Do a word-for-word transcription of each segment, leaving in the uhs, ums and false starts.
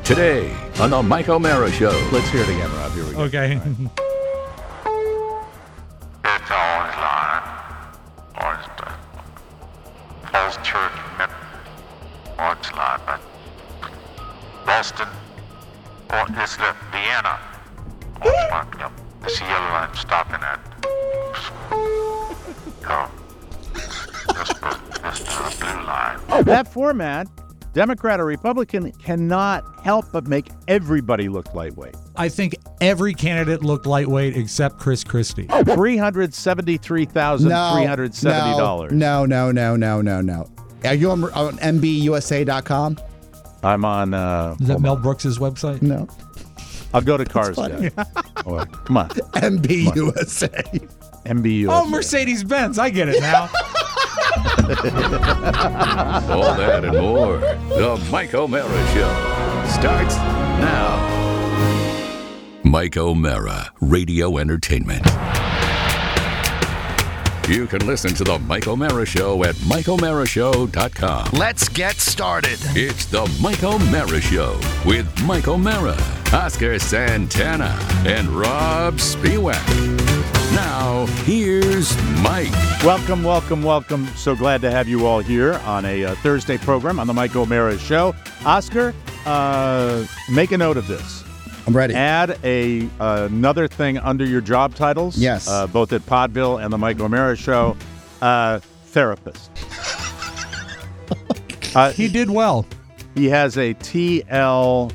Today on the Mike O'Mara Show. Let's hear it again, Rob. Here we go. Okay. It's always lying. Always the false church myth. Always lying. But Boston or is it Vienna? Always lying. Yep. This yellow line stopping at. Oh. This, this, this blue line. That format, Democrat or Republican, cannot help but make everybody look lightweight. I think every candidate looked lightweight except Chris Christie. three hundred seventy-three thousand three hundred seventy dollars. No, no, no, no, no, no. Are you on, on M B U S A dot com? I'm on... Uh, Is that hold Mel on. Brooks' website? No. I'll go to Cars. funny. Oh, come on. M B U S A. M B U. Oh, Mercedes-Benz. I get it now. All that and more. The Mike O'Mara Show starts now. Mike O'Mara, Radio Entertainment. You can listen to the Mike O'Mara Show at mike o'mara show dot com. Let's get started. It's the Mike O'Mara Show with Mike O'Mara, Oscar Santana, and Rob Spiewak. Now, here's Mike. Welcome, welcome, welcome. So glad to have you all here on a uh, Thursday program on the Mike O'Mara Show. Oscar, uh, make a note of this. I'm ready. Add a uh, another thing under your job titles. Yes. Uh, both at Podville and the Mike O'Mara Show. Uh, therapist. uh, He did well. He has a T L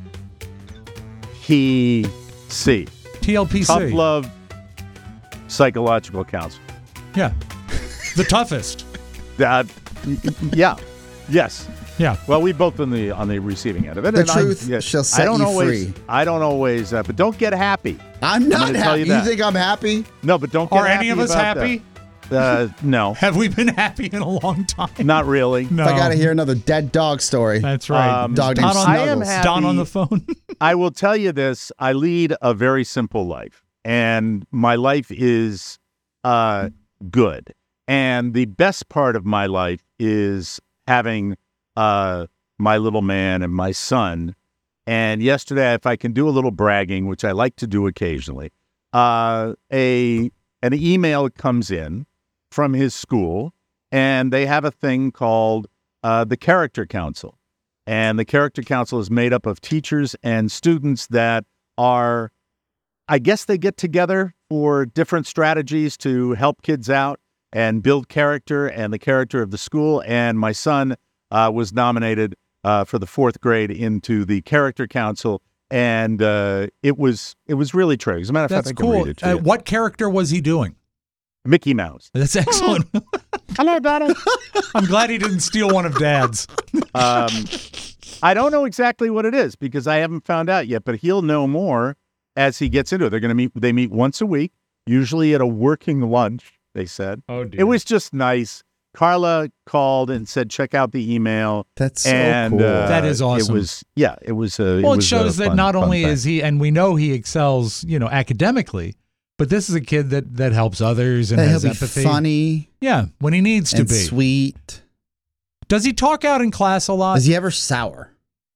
P C. T L P C. Tough love psychological counselor. Yeah. The toughest. That, yeah. Yes. Yeah. Well, we both on the on the receiving end of it. The and truth I, yeah, shall set I don't you always, free. I don't always, uh, but don't get happy. I'm not gonna tell happy. you You, that. think I'm happy? No, but don't get Are happy any of us about happy? that. Uh, no, Have we been happy in a long time? not really. No. If I got to hear another dead dog story. That's right. Um, Dog Don named on, I am Snuggles. happy. Don on the phone. I will tell you this. I lead a very simple life, and my life is uh, good. And the best part of my life is having uh, my little man and my son. And yesterday, if I can do a little bragging, which I like to do occasionally, uh, a an email comes in from his school, and they have a thing called uh, the Character Council. And the Character Council is made up of teachers and students that are, I guess they get together for different strategies to help kids out and build character and the character of the school. And my son uh, was nominated uh, for the fourth grade into the Character Council. And uh, it was it was really true. As a matter of That's fact, I can cool. read it to Uh, you. what character was he doing? Mickey Mouse. That's excellent. Hello, Daddy. I'm glad he didn't steal one of Dad's. Um, I don't know exactly what it is because I haven't found out yet, but he'll know more as he gets into it. They're going to meet. They meet once a week, usually at a working lunch, they said. Oh, dear. It was just nice. Carla called and said, check out the email. That's so and, cool. uh, That is awesome. It was, yeah, it was. Uh, Well, it, was shows a that fun- not fun only thing. is he, and we know he excels, you know, academically, but this is a kid that that helps others and And he'll has be empathy. funny Yeah, when he needs to and be. sweet. Does he talk out in class a lot? Is he ever sour?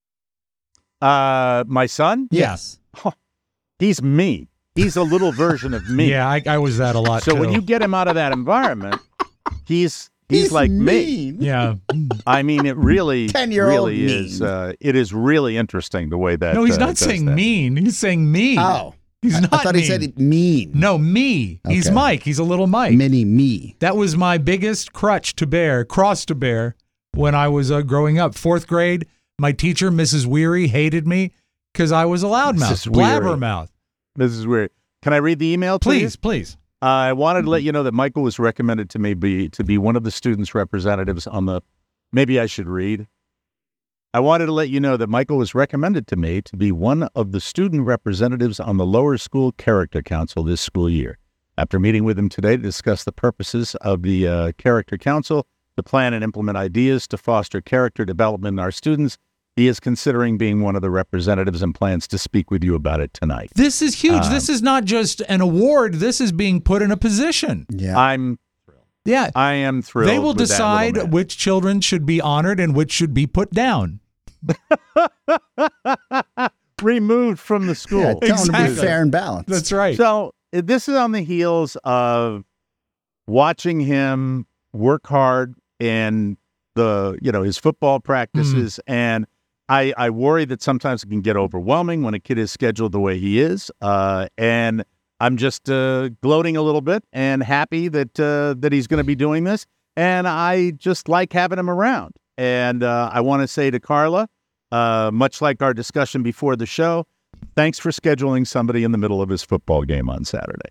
Uh, my son, Yes. he's me. He's a little version of me. Yeah, I, I was that a lot So too. when you get him out of that environment, he's he's, He's like me. mean. yeah. I mean, it really, ten-year-old really is. mean. Uh, it is really interesting the way that. No, he's uh, not does saying that. mean. He's saying me. Oh. He's I, not I thought mean. he said mean. No, me. He's Okay. Mike. He's a little Mike. Mini me. That was my biggest crutch to bear, cross to bear, when I was uh, growing up. Fourth grade, my teacher, Missus Weary, hated me because I was a loudmouth, Missus Weary. blabbermouth. This is weird. Can I read the email? To Please, you? please. Uh, I wanted to let you know that Michael was recommended to me be to be one of the students' representatives on the. Maybe I should read. I wanted to let you know that Michael was recommended to me to be one of the student representatives on the Lower School Character Council this school year. After meeting with him today to discuss the purposes of the uh, Character Council, to plan and implement ideas to foster character development in our students, he is considering being one of the representatives and plans to speak with you about it tonight. This is huge. Um, this is not just an award. This is being put in a position. Yeah. I'm Yeah. I am thrilled. They will with that little decide man. which children should be honored and which should be put down. Removed from the school. Yeah, tell them to Exactly. be fair and balanced. That's right. So uh, this is on the heels of watching him work hard in the, you know, his football practices. Mm. And I, I worry that sometimes it can get overwhelming when a kid is scheduled the way he is. Uh, and I'm just uh, gloating a little bit and happy that uh, that he's going to be doing this. And I just like having him around. And uh, I want to say to Carla, uh, much like our discussion before the show, thanks for scheduling somebody in the middle of his football game on Saturday.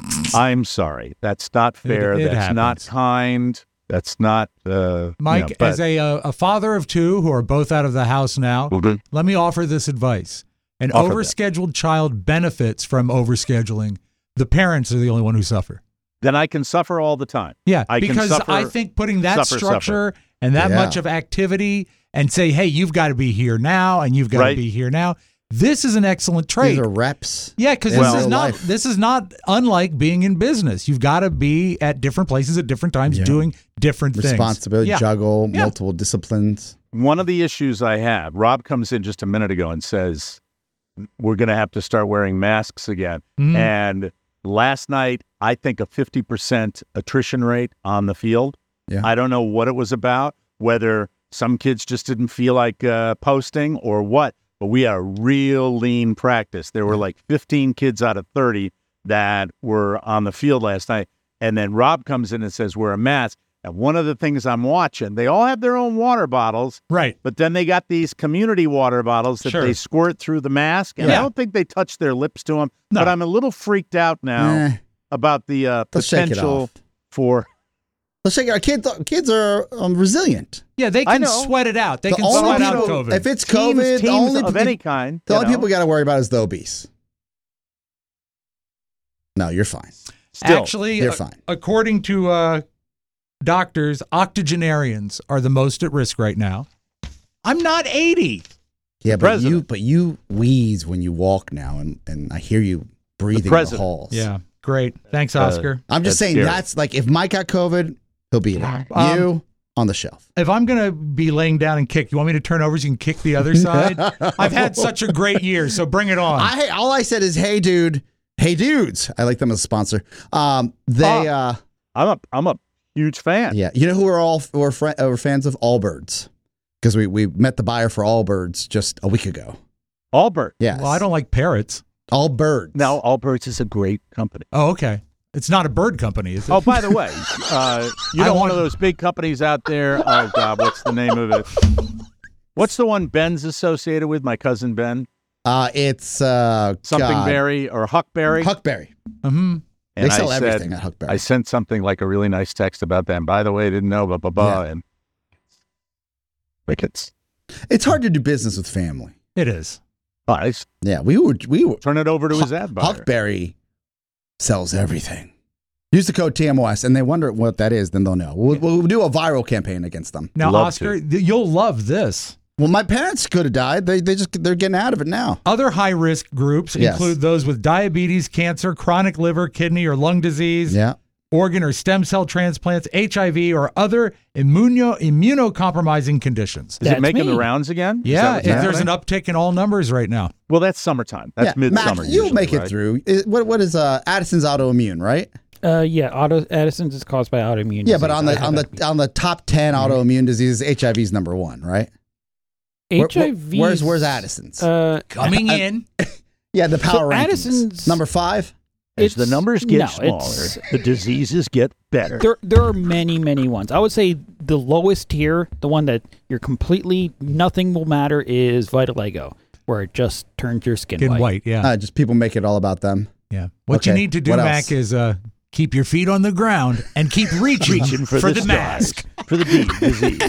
I'm sorry. That's not fair. It- it That's not happens. kind. That's not, uh, Mike, you know, but- as a uh, a father of two who are both out of the house now, Okay. let me offer this advice. An Offer that. overscheduled child benefits from overscheduling. The parents are the only one who suffer. then I can suffer all the time. Yeah, I can because suffer- I think putting that suffer, structure and that Yeah. much of activity and say, hey, you've got to be here now and you've got Right. to be here now. This is an excellent trait. These are reps. Yeah, because in this real is not life. this is not unlike being in business. You've got to be at different places at different times Yeah. doing different things. Responsibility, Yeah. juggle, Yeah. multiple disciplines. One of the issues I have, Rob comes in just a minute ago and says, we're going to have to start wearing masks again. Mm. And last night, I think a fifty percent attrition rate on the field. Yeah. I don't know what it was about, whether some kids just didn't feel like uh, posting or what, but we had a real lean practice. There were like fifteen kids out of thirty that were on the field last night. And then Rob comes in and says, wear a mask. And one of the things I'm watching, they all have their own water bottles, Right. but then they got these community water bottles that Sure. they squirt through the mask. And I Yeah. don't think they touch their lips to them, No. but I'm a little freaked out now Eh, about the uh, let's shake it potential off. for. Let's shake it. Our kids, kids are um, resilient. Yeah, they I can know. sweat it out. They The can only sweat out people- COVID. If it's Teams, COVID, the teams only, of pe- any kind. the you only know. people we got to worry about is the obese. No, you're fine. Still, Actually, you're a- fine. according to uh, doctors, octogenarians are the most at risk right now. I'm not eighty. Yeah, but president. you but you wheeze when you walk now, and, and I hear you breathing in the president. halls. Yeah, great. Thanks, Uh, Oscar. I'm just That's saying scary. that's like if Mike got COVID, he'll be there. Um, you on the shelf. If I'm going to be laying down and kick, you want me to turn over so you can kick the other side? I've had such a great year, so bring it on. I hey, all I said is, hey, dude, hey, dudes. I like them as a sponsor. Um, they, Oh. uh, I'm a I'm a huge fan. yeah, you know who we're all we're, fr- uh, we're fans of Allbirds because we we met the buyer for Allbirds just a week ago. Allbirds. Yes, Well, I don't like parrots. Allbirds. Now, Allbirds is a great company. Oh, okay. It's not a bird company, is it? Oh, by the way, uh, you I know one want- of those big companies out there. Oh God, what's the name of it? What's the one Ben's associated with? My cousin Ben, uh, it's uh, something God. Berry or Huckberry. Huckberry. hmm They And sell I said- everything at Huckberry. I sent something like a really nice text about them. By the way, I didn't know, blah blah blah. Yeah. And crickets. It's hard to do business with family. It is. Oh, I s- Yeah, we were we were turn it over to his Huck- ad buyer. Huckberry sells everything. Use the code T M O S, and they wonder what that is. Then they'll know. We'll, we'll do a viral campaign against them. Now, Love Oscar, th- you'll love this. Well, my parents could have died. They they just they're getting out of it now. Other high risk groups Yes. include those with diabetes, cancer, chronic liver, kidney, or lung disease, Yeah. organ or stem cell transplants, H I V, or other immuno immunocompromising conditions. Is it That's making the me. rounds again? Is Yeah, that what's if there's an happening? uptick in all numbers right now. Well, that's summertime. That's yeah. midsummer. Mac, you'll usually, make it right? through. Is- what what is uh, Addison's autoimmune, right? Uh, yeah, auto Addison's is caused by autoimmune. Yeah, but disease. on I the have on the that. on the top ten autoimmune diseases, H I V is number one, right? Where- H I V. where's where's Addison's? Uh, Coming I- in. yeah, the power so rankings. Addison's- number five. As the it's- numbers get no, smaller, it's- the diseases get better. There, there are many, many ones. I would say the lowest tier, the one that you're completely nothing will matter, is vitiligo, where it just turns your skin Skin white. white, yeah. Uh, just people make it all about them. yeah. What you okay, need to do, what Mac, else? is uh, keep your feet on the ground and keep reaching, Reaching for, for the, the mask. stars, for the D disease.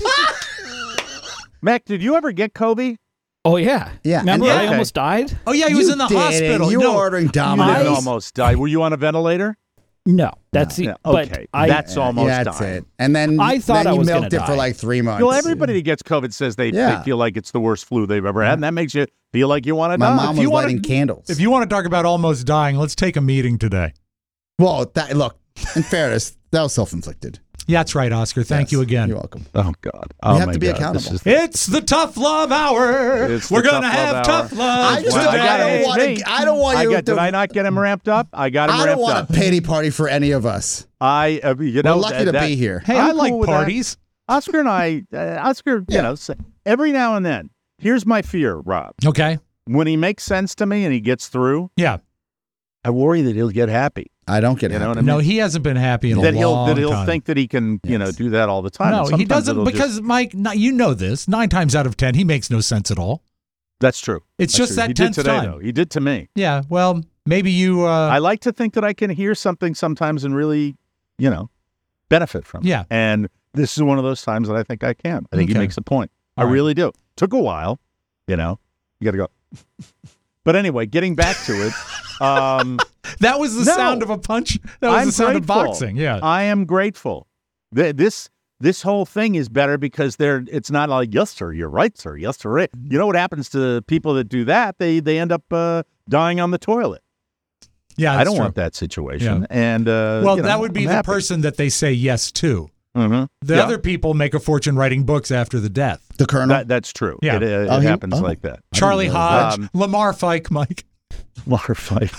Mac, did you ever get COVID? Oh yeah, Yeah, Remember, and- I okay. almost died. Oh, yeah, he was You in the didn't. hospital. You no, were ordering You Domino's. didn't I- almost die. Were you on a ventilator? No, that's the. Yeah, but okay. I, That's almost yeah, that's dying. it. And then I thought then I you was milked gonna it for die. like three months. Well, everybody that gets COVID says they, Yeah. they feel like it's the worst flu they've ever had, and that makes you feel like you want to My die. mom If was you wanna- lighting candles. If you want to talk about almost dying, let's take a meeting today. well, that, look, in fairness, that was self-inflicted. Yeah, that's right, Oscar. Thank Yes, you again. You're welcome. Oh God! Oh have my to be God. accountable. This is- It's the Tough Love Hour. It's the We're going to Tough have Love Tough Hour. Love I just Well, today. I don't it's want me. to. I don't want I you got, to. did I not get him ramped up? I got him I don't ramped want up. a pity party for any of us. I, uh, you know, We're lucky that- to that- be here. Hey, I'm I like cool with that. parties. Oscar and I, uh, Oscar, Yeah. you know, say, every now and then. Here's my fear, Rob. Okay. When he makes sense to me and he gets through, Yeah. I worry that he'll get happy. I don't get You know happy. what I mean? No, he hasn't been happy in a that he'll long that he'll time. think that he can, you know, Yes. do that all the time. No, And he sometimes doesn't it'll because just- Mike, no, you know this. Nine times out of ten, he makes no sense at all. that's true. It's That's just true. that he did tenth today, time. though. He did to me. Yeah. Well, maybe you. Uh, I like to think that I can hear something sometimes and really, you know, benefit from it. Yeah. And this is one of those times that I think I can. I think Okay. he makes a point. All I right. really do. Took a while, you know. You got to go. But anyway, getting back to it. Um, that was the No. sound of a punch. That was I'm the sound grateful. of boxing. Yeah. I am grateful. Th- This this whole thing is better because they're. It's not like yes sir, you're right sir, yes sir. You know what happens to people that do that? They they end up uh, dying on the toilet. yeah. I that's don't true. want that situation. Yeah. And uh, Well, you know, that would be I'm the happy. person that they say yes to. Mhm. The Yeah. other people make a fortune writing books after the death. The Colonel. That, that's true. Yeah. It, uh, it Oh, he- happens oh. like that. Charlie know Hodge, that. Lamar Fike, Mike. Water fight.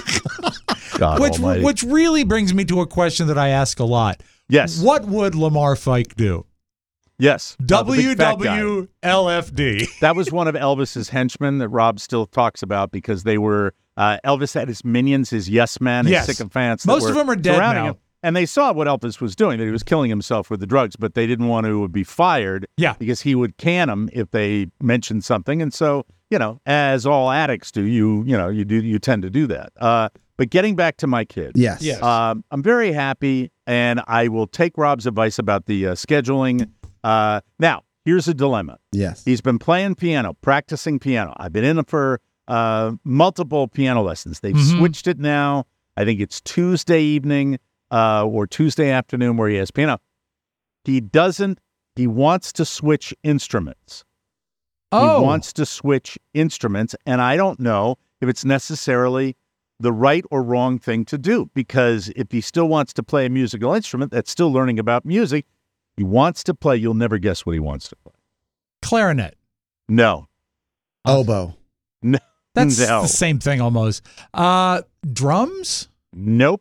God Which almighty. which really brings me to a question that I ask a lot. yes. What would Lamar Fike do? Yes. Uh, the big fat guy. W W L F D. That was one of Elvis's henchmen that Rob still talks about because they were uh, Elvis had his minions, his yes men, his Yes. sycophants. that Most were of them are dead surrounding now. him. And they saw what Elvis was doing, that he was killing himself with the drugs, but they didn't want to be fired Yeah. because he would can them if they mentioned something. And so, you know, as all addicts do, you, you know, you do, you tend to do that. Uh, but getting back to my kid. yes. Yes. Um, I'm very happy, and I will take Rob's advice about the uh, scheduling. Uh, now, here's a dilemma. Yes. He's been playing piano, practicing piano. I've been in for uh, multiple piano lessons. They've Mhm. switched it now. I think it's Tuesday evening uh, or Tuesday afternoon where he has piano. He doesn't, he wants to switch instruments. Oh. He wants to switch instruments, and I don't know if it's necessarily the right or wrong thing to do, because if he still wants to play a musical instrument, that's still learning about music. He wants to play. You'll never guess what he wants to play. Clarinet. No. Oboe. No. That's no. the same thing almost. Uh, drums? Nope.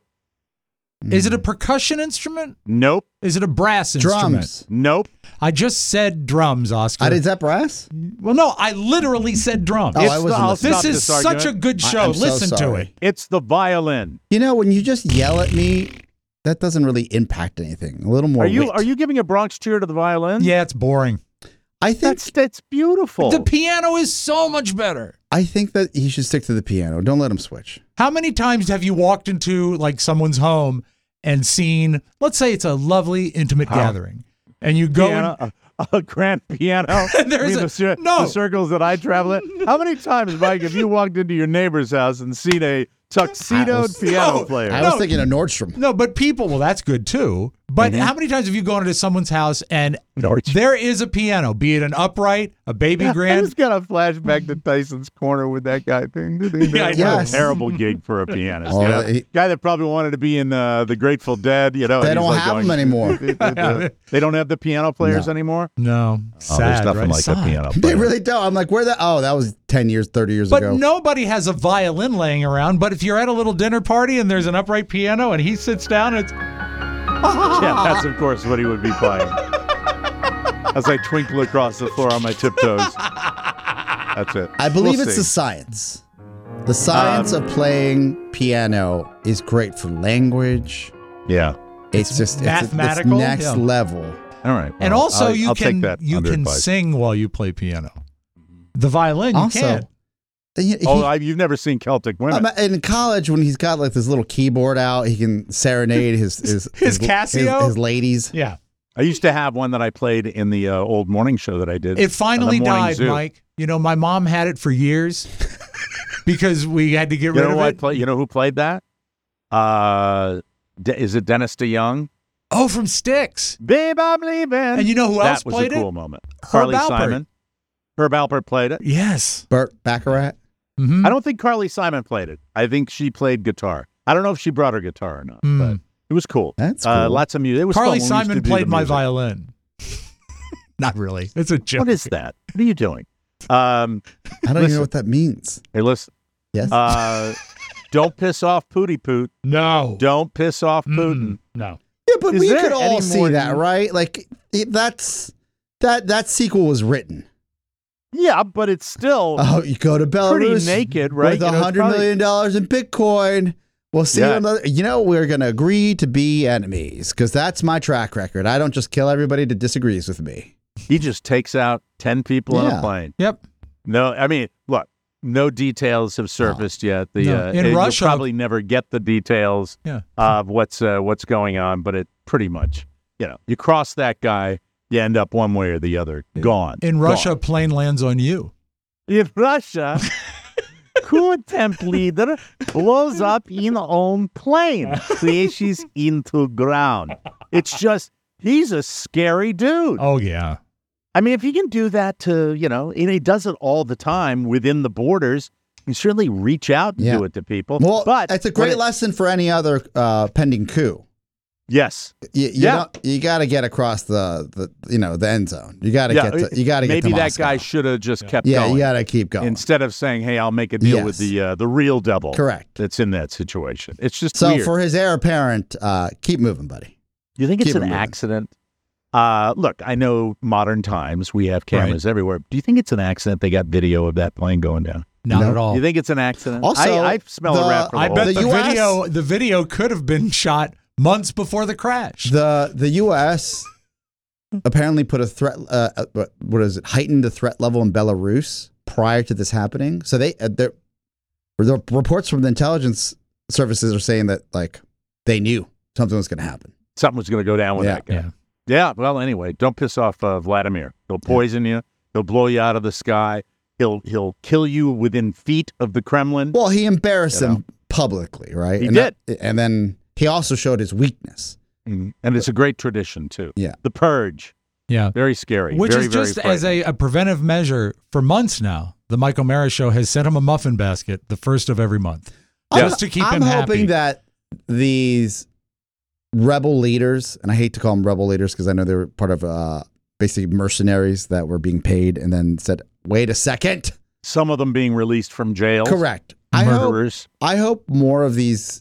Is it a percussion instrument? Nope. Is it a brass instrument? Drums. Nope. I just said drums, Oscar. Uh, is that brass? well, no, I literally said drums. Oh, I It's the- wasn't I'll listening. this stop is this such a argument. good I- show. I'm so Listen to sorry. it. It's the violin. You know, when you just yell at me, that doesn't really impact anything. A little more. Are you wit. are you giving a Bronx cheer to the violin? Yeah, it's boring. I think. That's that's beautiful. The piano is so much better. I think that he should stick to the piano. Don't let him switch. How many times have you walked into like someone's home and seen, let's say it's a lovely intimate gathering, and you go piano, and, a, a grand piano. There's I mean, a- the, cir- no. the circles that I travel in. How many times, Mike, have you walked into your neighbor's house and seen a tuxedoed I was- piano No, player? I No. was thinking of Nordstrom. no, but people, well, that's good too. But Mm-hmm. how many times have you gone into someone's house and Nordstrom. there is a piano, be it an upright, a baby I grand? just got a flashback to Tyson's Corner with that guy. Ding, ding, ding, Yeah, I ding. know. What a terrible gig for a pianist. Oh, you know? he- Guy that probably wanted to be in uh, the Grateful Dead. You know, They and he's don't like have going, them anymore. They don't have the piano players No. anymore. No, Oh, sad, there's nothing right? like Sad. a piano They player. really don't. I'm like, where that? Oh, that was ten years, thirty years But ago. nobody has a violin laying around. But if you're at a little dinner party and there's an upright piano and he sits down, it's Yeah, that's of course what he would be playing. As I twinkle across the floor on my tiptoes. That's it. I believe We'll it's see. the science. The science of playing piano is great for language. Yeah. It's, just it's, mathematical, it's next yeah. level. All right. and well, also I'll, you I'll can take that you under can advice. sing while you play piano. The violin you Also, can't. He- he- Oh, I, you've never seen Celtic women. I'm- in college, when he's got like this little keyboard out, he can serenade his his His Casio? his, his ladies. Yeah, I used to have one that I played in the uh, old morning show that I did. it finally on the morning died, zoo. Mike. You know, my mom had it for years because we had to get You rid know of who I it. play? You know who played that? Uh, De- is it Dennis DeYoung? Oh, from Styx. Babe, I'm leaving. And you know who else that was played a cool it? moment. Herb Carly Alpert. Simon. Herb Alpert played it. Yes. Burt Baccarat. Mm-hmm. I don't think Carly Simon played it. I think she played guitar. I don't know if she brought her guitar or not. Mm. But It was cool. That's Uh, cool. lots of music. It was Carly fun when we used to Simon do played the my music. violin. Not really. It's a joke. What is that? What are you doing? Um, I don't even listen. know what that means. hey, listen. Yes. Uh, don't piss off Pootie Poot. No. Don't piss off Mm-mm. Putin. No. yeah, but is we there could all any see more that, than- right? Like it, that's that that sequel was written. Yeah, but it's still Oh, you go to Belarus pretty naked, right? with You a know, it's hundred probably- million dollars in Bitcoin. We'll see. Yeah. Another, you know, we're going to agree to be enemies because that's my track record. I don't just kill everybody that disagrees with me. He just takes out ten people on Yeah. a plane. Yep. No, I mean, look, no details have surfaced yet. The No. uh, In you'll Russia- probably never get the details Yeah. of what's uh, what's going on, but it pretty much, you know, you cross that guy, you end up one way or the other, gone. In Russia, a plane lands on you. In Russia, coup attempt leader blows up in own plane, crashes into ground. It's just, he's a scary dude. Oh, yeah. I mean, if he can do that to, you know, and he does it all the time within the borders, you can certainly reach out and Yeah. do it to people. Well, but it's a when great it- lesson for any other uh, pending coup. Yes. You, you, Yeah. don't- you got to get across the, the you know the end zone. You got to Yeah, get to, you got to get Maybe to that Moscow. guy should have just kept Yeah, going you got to keep going. instead of saying, "Hey, I'll make a deal Yes. with the uh, the real devil." Correct. That's in that situation. It's just So weird. for his heir apparent, uh, keep moving, buddy. you think it's keep an it moving. accident? Uh, look, I know modern times we have cameras everywhere. Do you think it's an accident they got video of that plane going down? Not No. at all. You think it's an accident? Also, I, I smell the- a rat for the I hole. bet The the, U S video the video could have been shot months before the crash. The the U S apparently put a threat. Uh, uh, what- what is it? Heightened the threat level in Belarus prior to this happening. So they uh, there the reports from the intelligence services are saying that like they knew something was going to happen. Something was going to go down with Yeah. that guy. Yeah. Yeah, well, anyway, don't piss off uh, Vladimir. He'll poison you. He'll blow you out of the sky. He'll he'll kill you within feet of the Kremlin. Well, he embarrassed You know. them publicly, right? He and did. that- and then he also showed his weakness. Mhm. And it's a great tradition, too. Yeah. The Purge. Yeah. Very scary. Which very, is just very as a, a preventive measure for months now. The Michael Mara Show has sent him a muffin basket the first of every month. Just to keep I'm him hoping happy. that these rebel leaders, and I hate to call them rebel leaders because I know they were part of uh, basically mercenaries that were being paid and then said, wait a second. Some of them being released from jail. Correct. I hope, Murderers. I hope more of these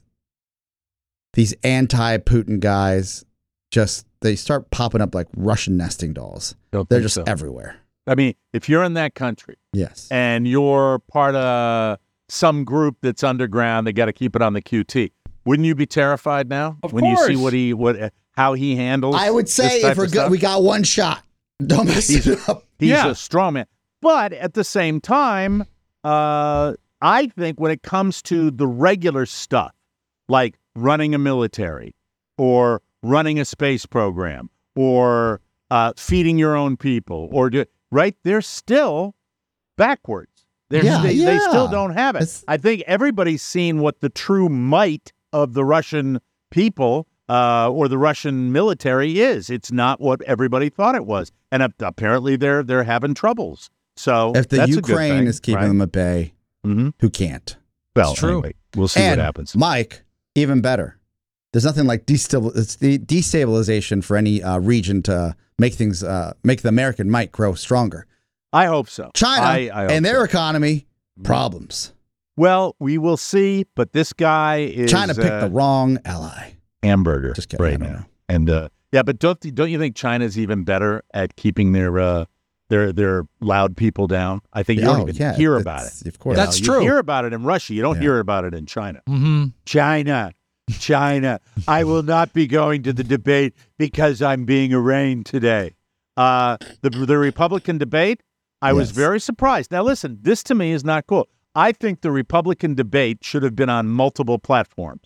these anti-Putin guys just they start popping up like Russian nesting dolls. Don't They're think just so. everywhere. I mean, if you're in that country Yes. and you're part of some group that's underground, they got to keep it on the Q T. Wouldn't you be terrified now Of when you see course. what he what how he handles? I would this say type if we're of good, stuff? we got one shot. Don't mess He's- it up. He's Yeah. a strong man. But at the same time, uh, I think when it comes to the regular stuff, like running a military or running a space program or uh, feeding your own people, or do, right, they're still backwards. They're, Yeah, they, they still yeah. don't have it. It's- I think everybody's seen what the true might of the Russian people uh, or the Russian military is. It's not what everybody thought it was, and ap- apparently they're they're having troubles. So If the that's a good Ukraine thing, is keeping right? them at bay, Mm-hmm. who can't? Well, It's true. anyway, we'll see and what happens. Mike, even better. There's nothing like destabil- it's the destabilization for any uh, region to make things uh, make the American might grow stronger. I hope so. China I, I hope and their so. economy problems. Well, we will see. But this guy is China picked uh, the wrong ally. hamburger Just kidding, I right don't now. know. And uh, yeah, but don't don't you think China's even better at keeping their uh, their their loud people down? I think you don't Oh, even yeah, hear it's- about it. Of course. That's You true. hear about it in Russia. You don't Yeah. hear about it in China. Mm-hmm. China, China. I will not be going to the debate because I'm being arraigned today. Uh, the the Republican debate. I was Yes. very surprised. Now, listen, this to me is not cool. I think the Republican debate should have been on multiple platforms.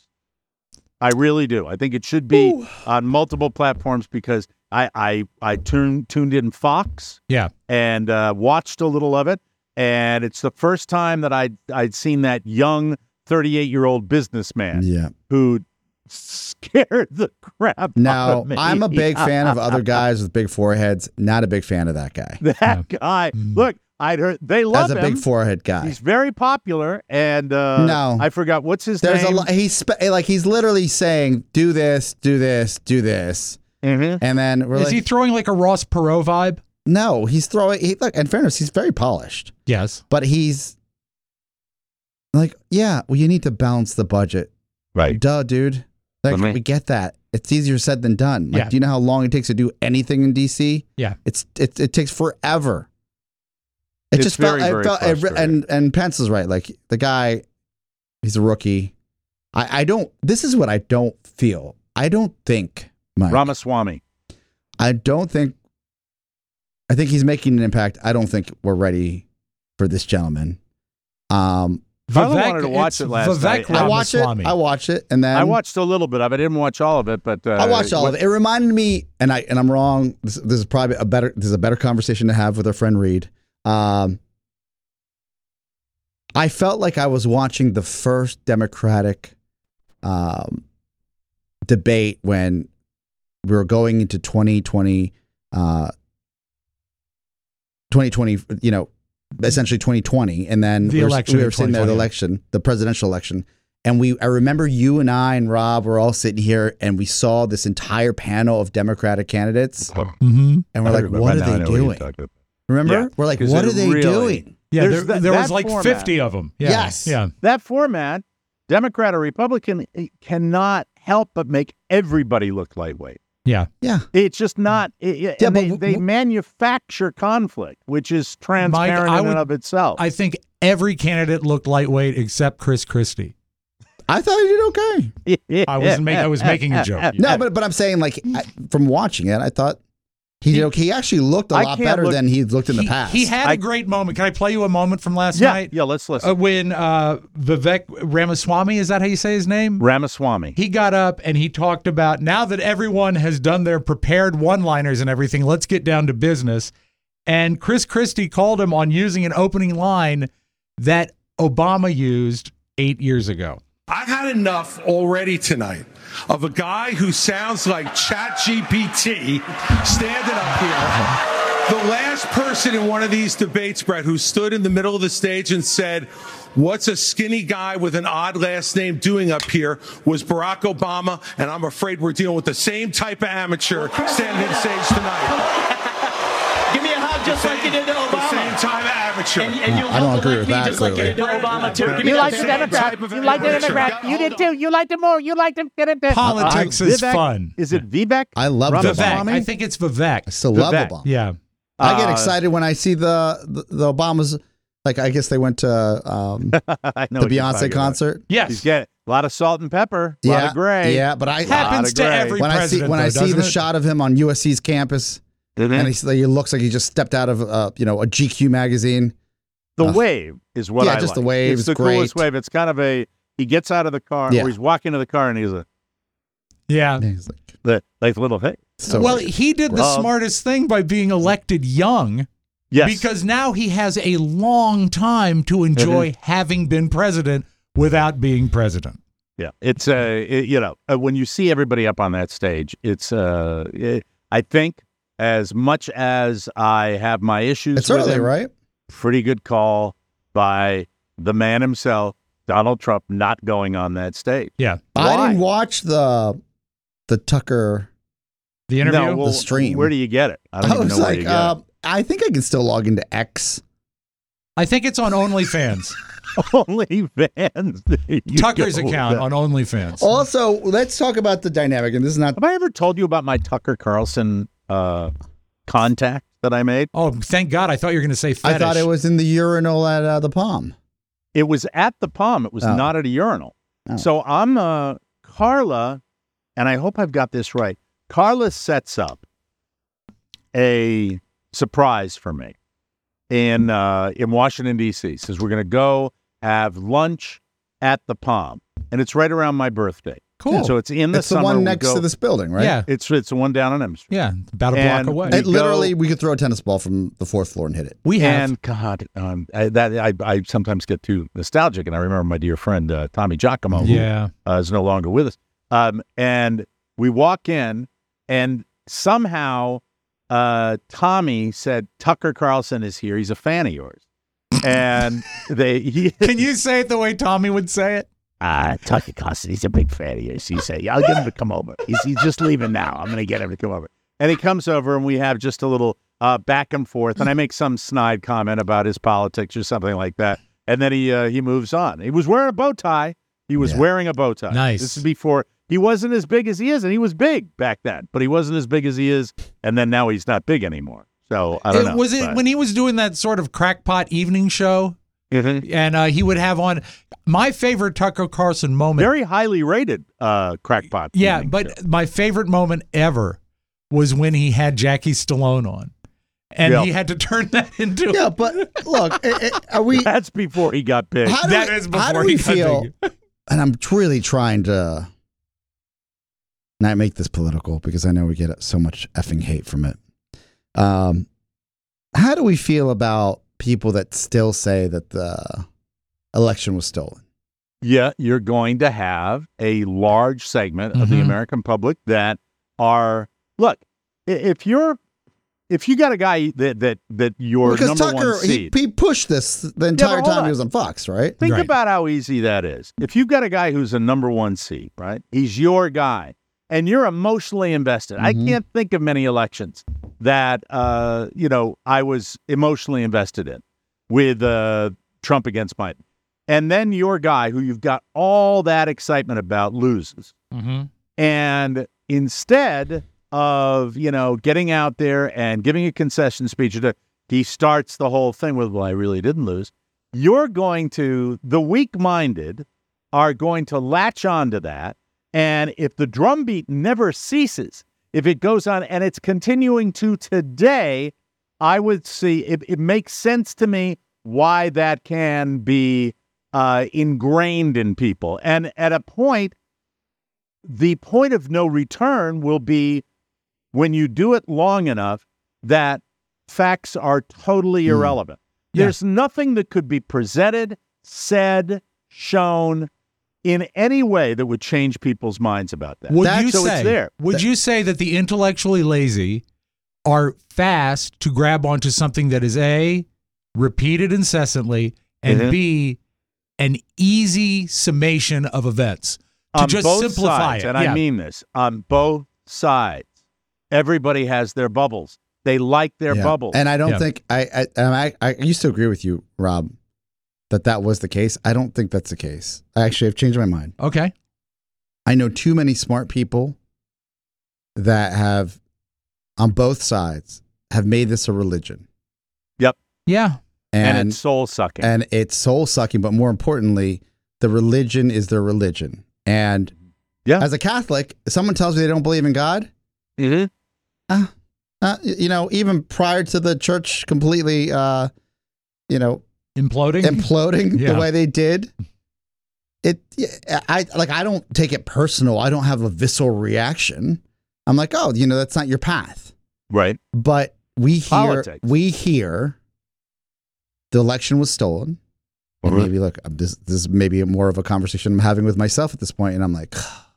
I really do. I think it should be on multiple platforms because I I, I tuned tuned in Fox Yeah. and uh, watched a little of it, and it's the first time that I'd I'd seen that young thirty-eight year old businneman Yeah. who scared the crap out Now, of me. I'm a big fan of other guys with big foreheads. Not a big fan of that guy. That guy. Mm. Look, I'd heard they love As a him. big forehead guy. He's very popular, and uh, No. I forgot what's his There's name. a lot. He's spe- like he's literally saying, "Do this, do this, do this," Mhm. and then we're Is like, he throwing like a Ross Perot vibe? "No, he's throwing." He, look, in fairness, he's very polished, Yes. but he's like, "Yeah, well, you need to balance the budget." Right. Duh, dude. Like, Let me- we get that. It's easier said than done. Like, Yeah. do you know how long it takes to do anything in D C? Yeah. It's it, it takes forever. It It's just felt, very, it very felt it, frustrating. and and Pence is right. Like the guy, he's a rookie. I I don't. This is what I don't feel. I don't think, Mike. Ramaswamy. I don't think. I think he's making an impact. I don't think we're ready for this gentleman. Um, Tyler wanted to watch it's it last Vivek night. I watch it. Ramaswamy. I watch it, and then I watched a little bit of it. I didn't watch all of it, but uh, I watched all of it. It reminded me, and I and I'm wrong. This, this is probably a better. This is a better conversation to have with our friend Reed. Um, I felt like I was watching the first Democratic um, debate when we were going into twenty twenty, uh, twenty twenty. You know, essentially twenty twenty, and then The we were, election we in were sitting there, the twenty twenty. election, the presidential election. And we, I remember you and I and Rob were all sitting here, and we saw this entire panel of Democratic candidates, Mm-hmm. and we're I like, remember "What now are I they know what you're doing?" talking about. Remember, Yeah, we're like, 'cause "What it are they really- doing?" Yeah, There's there, that- there that was like format. fifty of them. Yeah. Yes. Yeah. That format, Democrat or Republican, it cannot help but make everybody look lightweight. Yeah. Yeah, It's just not. It, it- Yeah, and but they, w- they w- manufacture conflict, which is transparent I in and would- of itself. I think every candidate looked lightweight except Chris Christie. I thought he did okay. I wasn't making. I was making a joke. No, but but I'm saying like I, from watching it, I thought he did okay. He actually looked a I lot can't better look- than he looked in the he, past. he had I- a great moment. Can I play you a moment from last yeah, night? yeah. Let's listen. Uh, when uh, Vivek Ramaswamy, is that how you say his name? Ramaswamy. He got up and he talked about, now that everyone has done their prepared one-liners and everything, let's get down to business. And Chris Christie called him on using an opening line that Obama used eight years ago. I've had enough already tonight of a guy who sounds like ChatGPT standing up here. The last person in one of these debates, Brett, who stood in the middle of the stage and said, "What's a skinny guy with an odd last name doing up here?" was Barack Obama, and I'm afraid we're dealing with the same type of amateur standing on stage tonight. Give me a hug just like you did to The Obama. same type of amateur. And, and you'll I don't help agree elect with me that, just like you clearly. did to Obama, too. Give me You that like same the Democrat. type of You like the amateur. Democrat. You did too. You liked him more. You liked him. Politics is fun. Is it Vivek? I love Vivek. Ramaswamy? I think it's Vivek. I still love Vivek. Obama. Yeah. I get Uh, excited when I see the the, the Obamas. Like I guess they went to um, I know the what you're Beyonce talking about. concert. Yes. He's getting a lot of salt and pepper, a lot yeah, of gray. yeah, but I Happens of to gray. every when I see president, when I though, see doesn't the it? shot of him on U S C's campus, Didn't it? and he's, he looks like he just stepped out of uh, you know a G Q magazine. The Ugh. wave is what Yeah, I just like. the wave It's is the coolest great. wave. It's kind of a. He gets out of the car, Yeah. or he's walking to the car, and he's a Yeah. He's like, the like the little hey. so Well, he did the Rob. smartest thing by being elected young. Yes, Because now he has a long time to enjoy Mm-hmm. having been president without being president. yeah. It's uh, it- you know, uh, when you see everybody up on that stage, it's uh, it, I think as much as I have my issues, it's with early, him, right? pretty good call by the man himself, Donald Trump, not going on that stage. Yeah. I Why? didn't watch the the Tucker. The interview? No, well, The stream. Where do you get it? I don't I even was know where like, you get uh, I think I can still log into X. I think it's on OnlyFans. it. OnlyFans. There you Tucker's go. account on OnlyFans. Also, let's talk about the dynamic, and this is not. Have I ever told you about my Tucker Carlson uh, contact that I made? Oh, thank God. I thought you were going to say fetish. I thought it was in the urinal at uh, the Palm. It was at the Palm. It was Oh. not at a urinal. Oh. So I'm uh, Carla, and I hope I've got this right. Carla sets up a surprise for me in uh, in Washington, D C Says we're going to go have lunch at the Palm, and it's right around my birthday. Cool. So it's in the It's the summer. one we next go- to this building, right? Yeah. It's it's the one down on M Street. Yeah. About a block And away. we It literally, go- we could throw a tennis ball from the fourth floor and hit it. we have. And God, um, I, that I, I sometimes get too nostalgic, and I remember my dear friend uh, Tommy Giacomo, who Yeah. uh, is no longer with us. Um, and we walk in, and somehow uh, Tommy said, Tucker Carlson is here. He's a fan of yours. And they... He, Can you say it the way Tommy would say it? Uh, Tucker Carlson, he's a big fan of yours. He said, yeah, I'll get him to come over. He's, he's just leaving now. I'm going to get him to come over. And he comes over, and we have just a little uh, back and forth, and I make some snide comment about his politics or something like that. And then he uh, he moves on. He was wearing a bow tie. He was Yeah. wearing a bow tie. Nice. This is before... He wasn't as big as he is, and he was big back then, but he wasn't as big as he is, and then now he's not big anymore. So, I don't It- know. was it but- when he was doing that sort of crackpot evening show? Mhm. And uh, he would have on my favorite Tucker Carlson moment. Very highly rated uh, crackpot. yeah, evening but show. my favorite moment ever was when he had Jackie Stallone on, and Yeah. he had to turn that into. Yeah, but look, it, it, are we? That's before he got big. How do That we, is how do before we he got feel? big. And I'm really trying to not make this political because I know we get so much effing hate from it. Um, how do we feel about people that still say that the election was stolen? Yeah, you're going to have a large segment of the Mhm. American public that are look. i- If you're, if you got a guy that that that your Because number Tucker, one he, seed, he pushed this the entire hold time on. he was on Fox, right? think Right. about how easy that is. If you've got a guy who's a number one seed, right? He's your guy, and you're emotionally invested. I Mhm. can't think of many elections that uh, you know I was emotionally invested in with uh, Trump against Biden. And then your guy, who you've got all that excitement about, loses. Mm-hmm. And instead of, you know, getting out there and giving a concession speech, he starts the whole thing with, well, I really didn't lose. You're going to, the weak-minded are going to latch onto that. And if the drumbeat never ceases, if it goes on and it's continuing to today, I would see, it, it makes sense to me why that can be uh, ingrained in people. And at a point, the point of no return will be when you do it long enough that facts are totally Hmm. irrelevant. Yeah. There's nothing that could be presented, said, shown in any way that would change people's minds about that. Would That- you so say? it's there. Would you say that the intellectually lazy are fast to grab onto something that is A, repeated incessantly, and Mhm. B, an easy summation of events to on just both simplify sides, it? and Yeah. I mean this, on both sides, everybody has their bubbles. They like their Yeah. bubbles. And I don't Yeah. think I I, and I I used to agree with you, Rob, that that was the case. I don't think that's the case. I actually have changed my mind. Okay. I know too many smart people that have, on both sides, have made this a religion, Yeah. and, and it's soul sucking. and it's soul sucking. But more importantly, the religion is their religion. And Yeah. as a Catholic, if someone tells me they don't believe in God, mm-hmm. uh, y- you know, even prior to the church completely, uh, you know, Imploding. imploding Yeah. the way they did. It, yeah, I like. I don't take it personal. I don't have a visceral reaction. I'm like, oh, you know, that's not your path. Right. But we hear, Politics. we hear, the election was stolen. And Mhm. maybe look, this, this is maybe more of a conversation I'm having with myself at this point, and I'm like,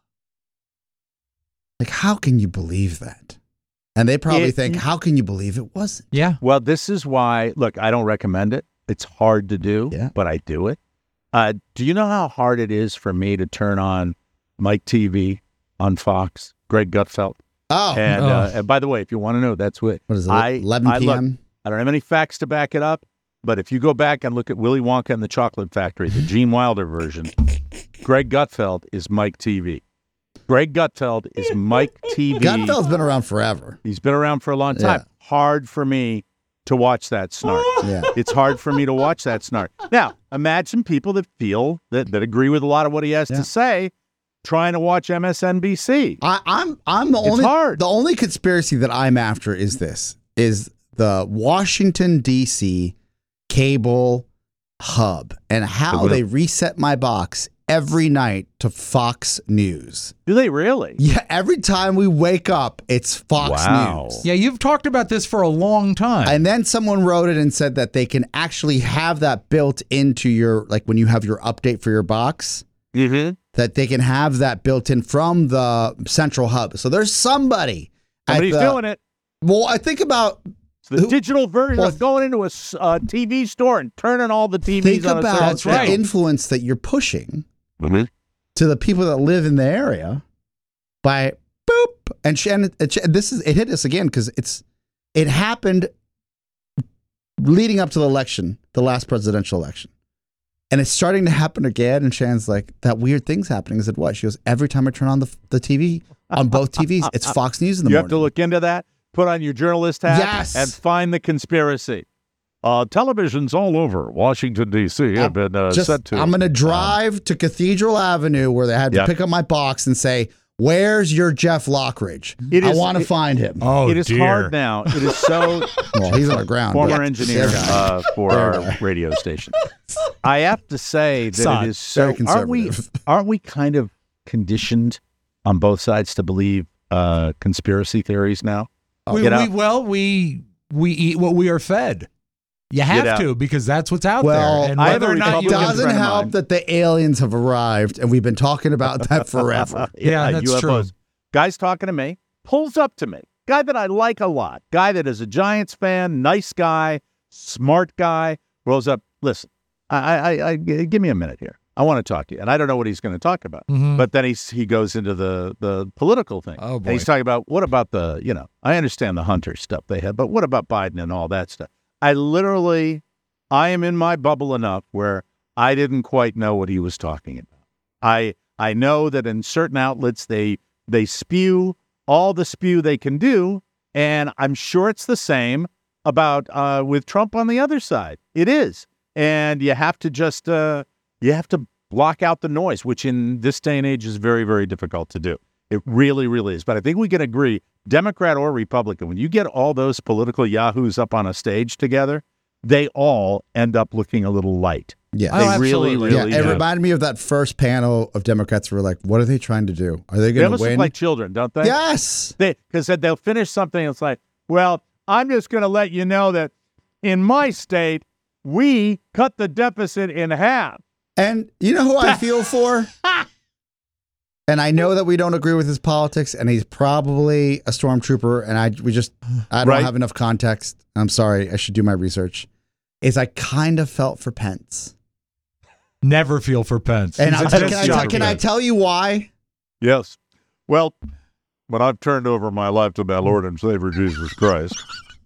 like, how can you believe that? And they probably It- think, how can you believe it wasn't? yeah. Well, this is why, look, I don't recommend it. It's hard to do, Yeah. but I do it. Uh, do you know how hard it is for me to turn on Mike T V on Fox, Greg Gutfeld? Oh, And, Oh. uh, and by the way, if you want to know, that's what what is it? I, eleven I look- p.m. I don't have any facts to back it up, but if you go back and look at Willy Wonka and the Chocolate Factory, the Gene Wilder version, Greg Gutfeld is Mike T V. Greg Gutfeld is Mike T V. Gutfeld's been around forever. He's been around for a long time. Yeah. Hard for me to watch that snark. Yeah. It's hard for me to watch that snark. Now, imagine people that feel that, that agree with a lot of what he has Yeah. to say trying to watch M S N B C. I, I'm I'm the It's only hard. the only conspiracy that I'm after is this is the Washington D C cable hub and how What- they reset my box every night to Fox News. Do they really? Yeah, every time we wake up, it's Fox Wow. News. Yeah. You've talked about this for a long time. And then someone wrote it and said that they can actually have that built into your, like when you have your update for your box, Mm-hmm. that they can have that built in from the central hub. So there's somebody. at Somebody's the- doing it. Well, I think about It's the who- digital version well, of going into a s- uh, T V store and turning all the T Vs think on a about certain That's the right. channel. influence that you're pushing Mhm. to the people that live in the area by boop and Shannon. and Sh- This is it hit us again because it's it happened leading up to the election, the last presidential election, and it's starting to happen again. And Shannon's like, that weird thing's happening. I said, what? She goes, every time I turn on the the T V on both T Vs, it's Fox News in the You morning. have to look into that, put on your journalist hat, Yes. and find the conspiracy. Uh, televisions all over Washington, D C have been uh, Just, set to. I'm going to drive to Cathedral Avenue where they had to Yep. pick up my box and say, "Where's your Jeff Lockridge? It I is- want to it- find him." Oh, it is dear. hard now. It is so. Well, he's on the ground. Former but- engineer There we go. uh, for There our we go. radio station. I have to say that Son, it is so. very Aren't we? conservative. Aren't we kind of conditioned on both sides to believe uh, conspiracy theories now? We, You know? we, well, we we eat what we are fed. You have know. to because that's what's out Well, there. And I have whether a or not you Republican Doesn't friend of help mine. that the aliens have arrived, and we've been talking about that forever. Yeah, that's U F Os. true. Guy's talking to me, pulls up to me. Guy that I like a lot. Guy that is a Giants fan, nice guy, smart guy. Rolls up. Listen, I, I, I, give me a minute here. I want to talk to you, and I don't know what he's going to talk about. Mhm. But then he he goes into the the political thing. Oh, And boy. he's talking about what about the you know I understand the Hunter stuff they had, but what about Biden and all that stuff? I literally, I am in my bubble enough where I didn't quite know what he was talking about. I I know that in certain outlets they they spew all the spew they can do, and I'm sure it's the same about uh, with Trump on the other side. It is, and you have to just uh, you have to block out the noise, which in this day and age is very, very difficult to do. It really, really is. But I think we can agree, Democrat or Republican, when you get all those political yahoos up on a stage together, they all end up looking a little light. Yeah. Oh, They absolutely. really, Yeah, really it do. reminded me of that first panel of Democrats who were like, what are they trying to do? Are they They going to almost win? look like children, don't they? Yes. They because they'll finish something. It's like, well, I'm just going to let you know that in my state we cut the deficit in half. And you know who I feel for? And I know that we don't agree with his politics, and he's probably a stormtrooper, and I we just I don't Right. have enough context. I'm sorry, I should do my research. Is I kind of felt for Pence. Never feel for Pence. And He's a I'll tell- disc can, I, jockey. can I tell you why? Yes. Well, when I've turned over my life to my Lord and Savior Jesus Christ,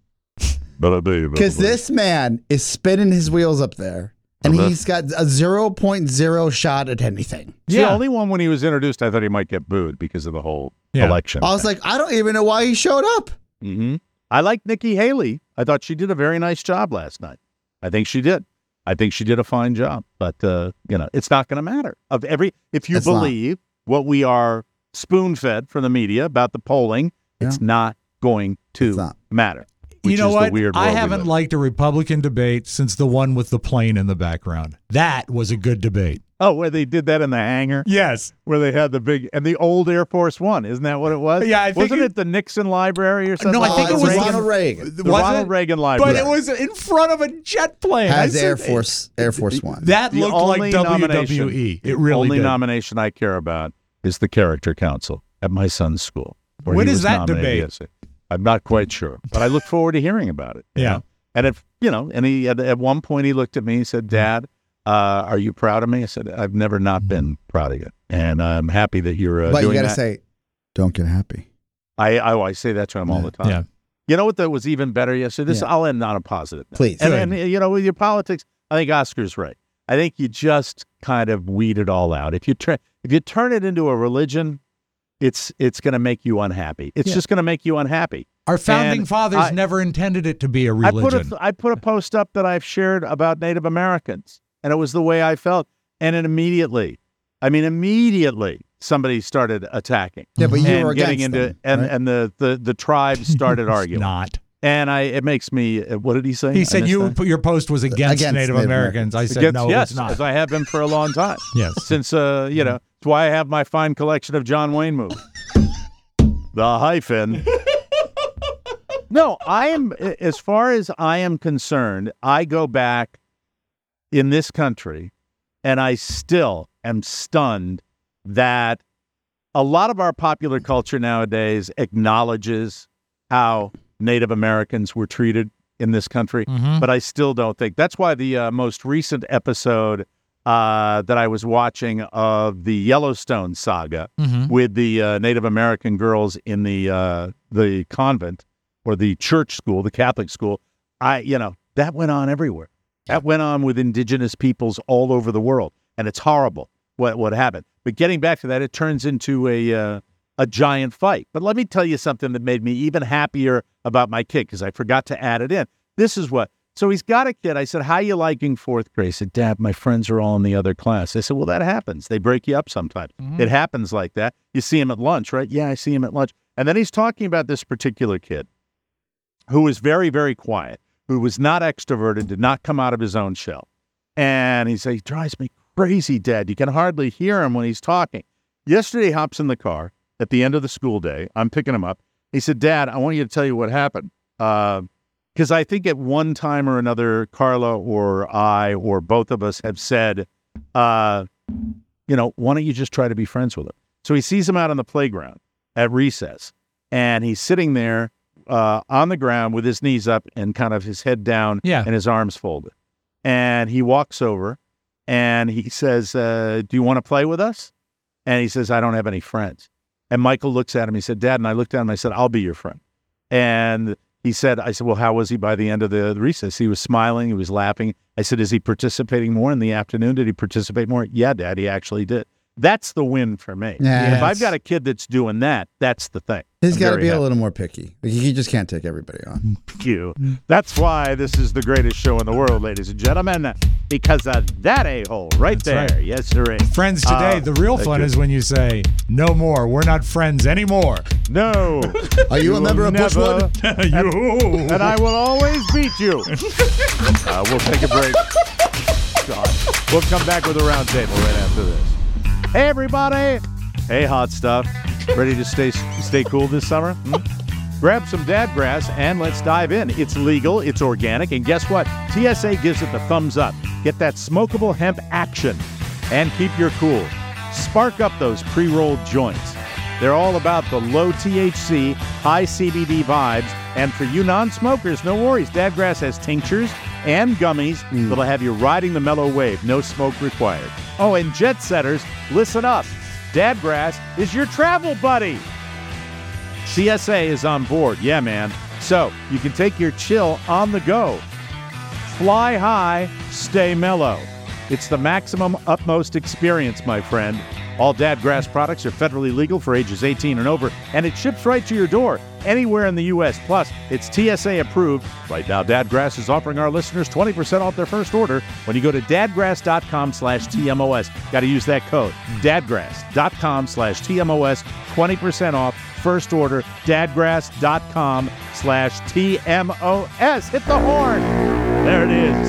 but I do. Because this man is spinning his wheels up there, and Uh-huh. he's got a zero point zero shot at anything. It's Yeah. the only one when he was introduced, I thought he might get booed because of the whole Yeah. election. I was like, I don't even know why he showed up. hmm I like Nikki Haley. I thought she did a very nice job last night. I think she did. I think she did a fine job. But uh, you know, it's not going to matter. Of every, if you It's not. believe what we are spoon-fed from the media about the polling, it's not going to It's not. matter. You which know is what? The weird I world we haven't live. liked a Republican debate since the one with the plane in the background. That was a good debate. Oh, where they did that in the hangar, Yes. where they had the big and the old Air Force One. Isn't that what it was? Yeah, I think wasn't it- it, the Nixon Library or something? No, I think Uh, it was it's Reagan. Ronald Reagan. the Was Ronald it? Reagan Library. But it was in front of a jet plane. I Has said- Air Force Air Force One. That The looked only like W W nomination- E. The It really only did. nomination I care about is the Character Council at my son's school. where When he is was that nominated debate? yesterday. I'm not quite sure, but I look forward to hearing about it. you Yeah. know? And if you know, and he at, at one point he looked at me and said, "Dad, uh, are you proud of me?" I said, "I've never not been proud of you, and I'm happy that you're uh, but you doing got to that." say, don't get happy. I, I I say that to him all the time. Yeah. You know what? That was even better yesterday. This Yeah. I'll end on a positive note. Please. And, Good. and you know, with your politics, I think Oscar's right. I think you just kind of weed it all out. If you turn if you turn it into a religion, it's it's going to make you unhappy. It's Yeah. just going to make you unhappy. Our founding And fathers I- never intended it to be a I put religion. a I put a post up that I've shared about Native Americans, and it was the way I felt. And it immediately, I mean, immediately somebody started attacking. Yeah, but you and were getting against into them, and right? and the the the tribes started arguing. Not. And I, it makes me. What did he say? He I said missed you that. your post was against, Against Native, Native Americans. I said Against- no, yes, it's not. as I have been for a long time. Yes. Since uh, you know, it's why I have my fine collection of John Wayne movies. The hyphen. No, I am. As far as I am concerned, I go back in this country, and I still am stunned that a lot of our popular culture nowadays acknowledges how Native Americans were treated in this country, Mhm. but I still don't think. That's why the uh, most recent episode uh, that I was watching of the Yellowstone saga Mhm. with the uh, Native American girls in the uh, the convent or the church school, the Catholic school, I you know that went on everywhere. That went on with indigenous peoples all over the world, and it's horrible what what happened. But getting back to that, it turns into a uh, a giant fight. But let me tell you something that made me even happier about my kid, because I forgot to add it in. This is what. So he's got a kid. I said, how you liking fourth grade? He said, Dad, my friends are all in the other class. I said, well, that happens. They break you up sometimes. Mhm. It happens like that. You see him at lunch, right? Yeah, I see him at lunch. And then he's talking about this particular kid who was very, very quiet, who was not extroverted, did not come out of his own shell. And he said, he drives me crazy, Dad. You can hardly hear him when he's talking. Yesterday, he hops in the car at the end of the school day. I'm picking him up. He said, Dad, I want you to tell you what happened. Uh, Because I think at one time or another, Carla or I or both of us have said, uh, you know, why don't you just try to be friends with him? So he sees him out on the playground at recess, and he's sitting there uh, on the ground with his knees up and kind of his head down Yeah. and his arms folded. And he walks over and he says, uh, do you want to play with us? And he says, I don't have any friends. And Michael looks at him. He said, Dad, and I looked at him. I said, I'll be your friend. And he said, I said, well, how was he by the end of the recess? He was smiling. He was laughing. I said, is he participating more in the afternoon? Did he participate more? Yeah, Dad, he actually did. That's the win for me. Yeah. If I've got a kid that's doing that, that's the thing. He's I'm got to very be a happy. little more picky. Like, he just can't take everybody on. You. That's why this is the greatest show in the world, ladies and gentlemen, because of that a-hole right That's there. right. Yes, sir. is. Friends today, Uh, the real thank fun you. is when you say, no more, we're not friends anymore. No. Are you a will member of never- Bushwood? You. And I will always beat you. uh, we'll take a break. God. We'll come back with a round table right after this. Hey, everybody. Hey, hot stuff. Ready to stay stay cool this summer? Hmm? Grab some Dadgrass and let's dive in. It's legal, it's organic, and guess what? T S A gives it the thumbs up. Get that smokable hemp action and keep your cool. Spark up those pre-rolled joints. They're all about the low T H C, high C B D vibes. And for you non-smokers, no worries. Dadgrass has tinctures and gummies that'll have you riding the mellow wave. No smoke required. Oh, and jet setters, listen up. Dadgrass is your travel buddy. T S A is on board. Yeah, man. So you can take your chill on the go. Fly high, stay mellow. It's the maximum utmost experience, my friend. All Dadgrass products are federally legal for ages eighteen and over, and it ships right to your door anywhere in the U S. Plus, it's T S A approved. Right now, Dadgrass is offering our listeners twenty percent off their first order when you go to dadgrass.com slash TMOS. Got to use that code, dadgrass.com slash TMOS, twenty percent off first order, dadgrass.com slash TMOS. Hit the horn. There it is.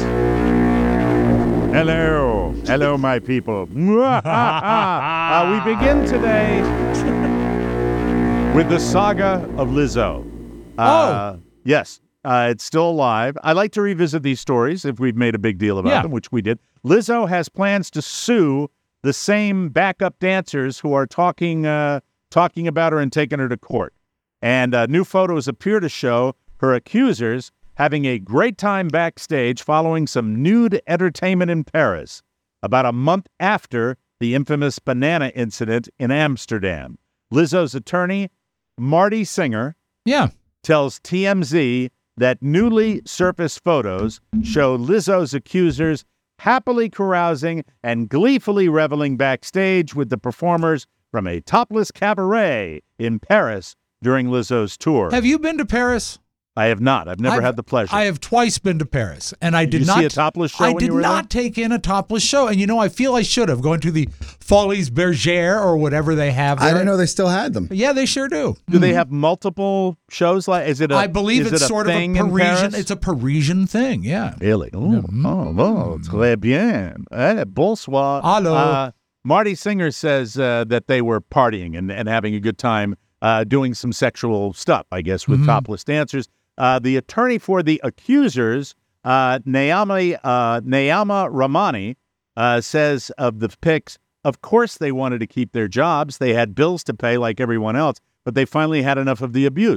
Hello. Hello, my people. uh, we begin today with the saga of Lizzo. Uh, yes, uh, it's still alive. I like to revisit these stories if we've made a big deal about Yeah. them, which we did. Lizzo has plans to sue the same backup dancers who are talking uh, talking about her and taking her to court. And uh, new photos appear to show her accusers having a great time backstage following some nude entertainment in Paris, about a month after the infamous banana incident in Amsterdam. Lizzo's attorney, Marty Singer, Yeah. tells T M Z that newly surfaced photos show Lizzo's accusers happily carousing and gleefully reveling backstage with the performers from a topless cabaret in Paris during Lizzo's tour. Have you been to Paris? I have not. I've never I've- had the pleasure. I have twice been to Paris, and I Did did you not see a topless show I when did you were not take in a topless show, and you know, I feel I should have gone to the Folies Bergère or whatever they have there. I didn't know they still had them. Yeah, they sure do. Do they have multiple shows? Like, is it? A, I believe is it's it a sort of a thing in Parisian. Paris? It's a Parisian thing. Yeah. Really? Oh, oh, oh, très bien. Eh, bonsoir. Hello. Uh, Marty Singer says uh, that they were partying and, and having a good time uh, doing some sexual stuff, I guess, with topless dancers. Uh, the attorney for the accusers, uh, Naomi, uh, Naama Ramani, uh, says of the pics, of course they wanted to keep their jobs. They had bills to pay like everyone else, but they finally had enough of the abuse.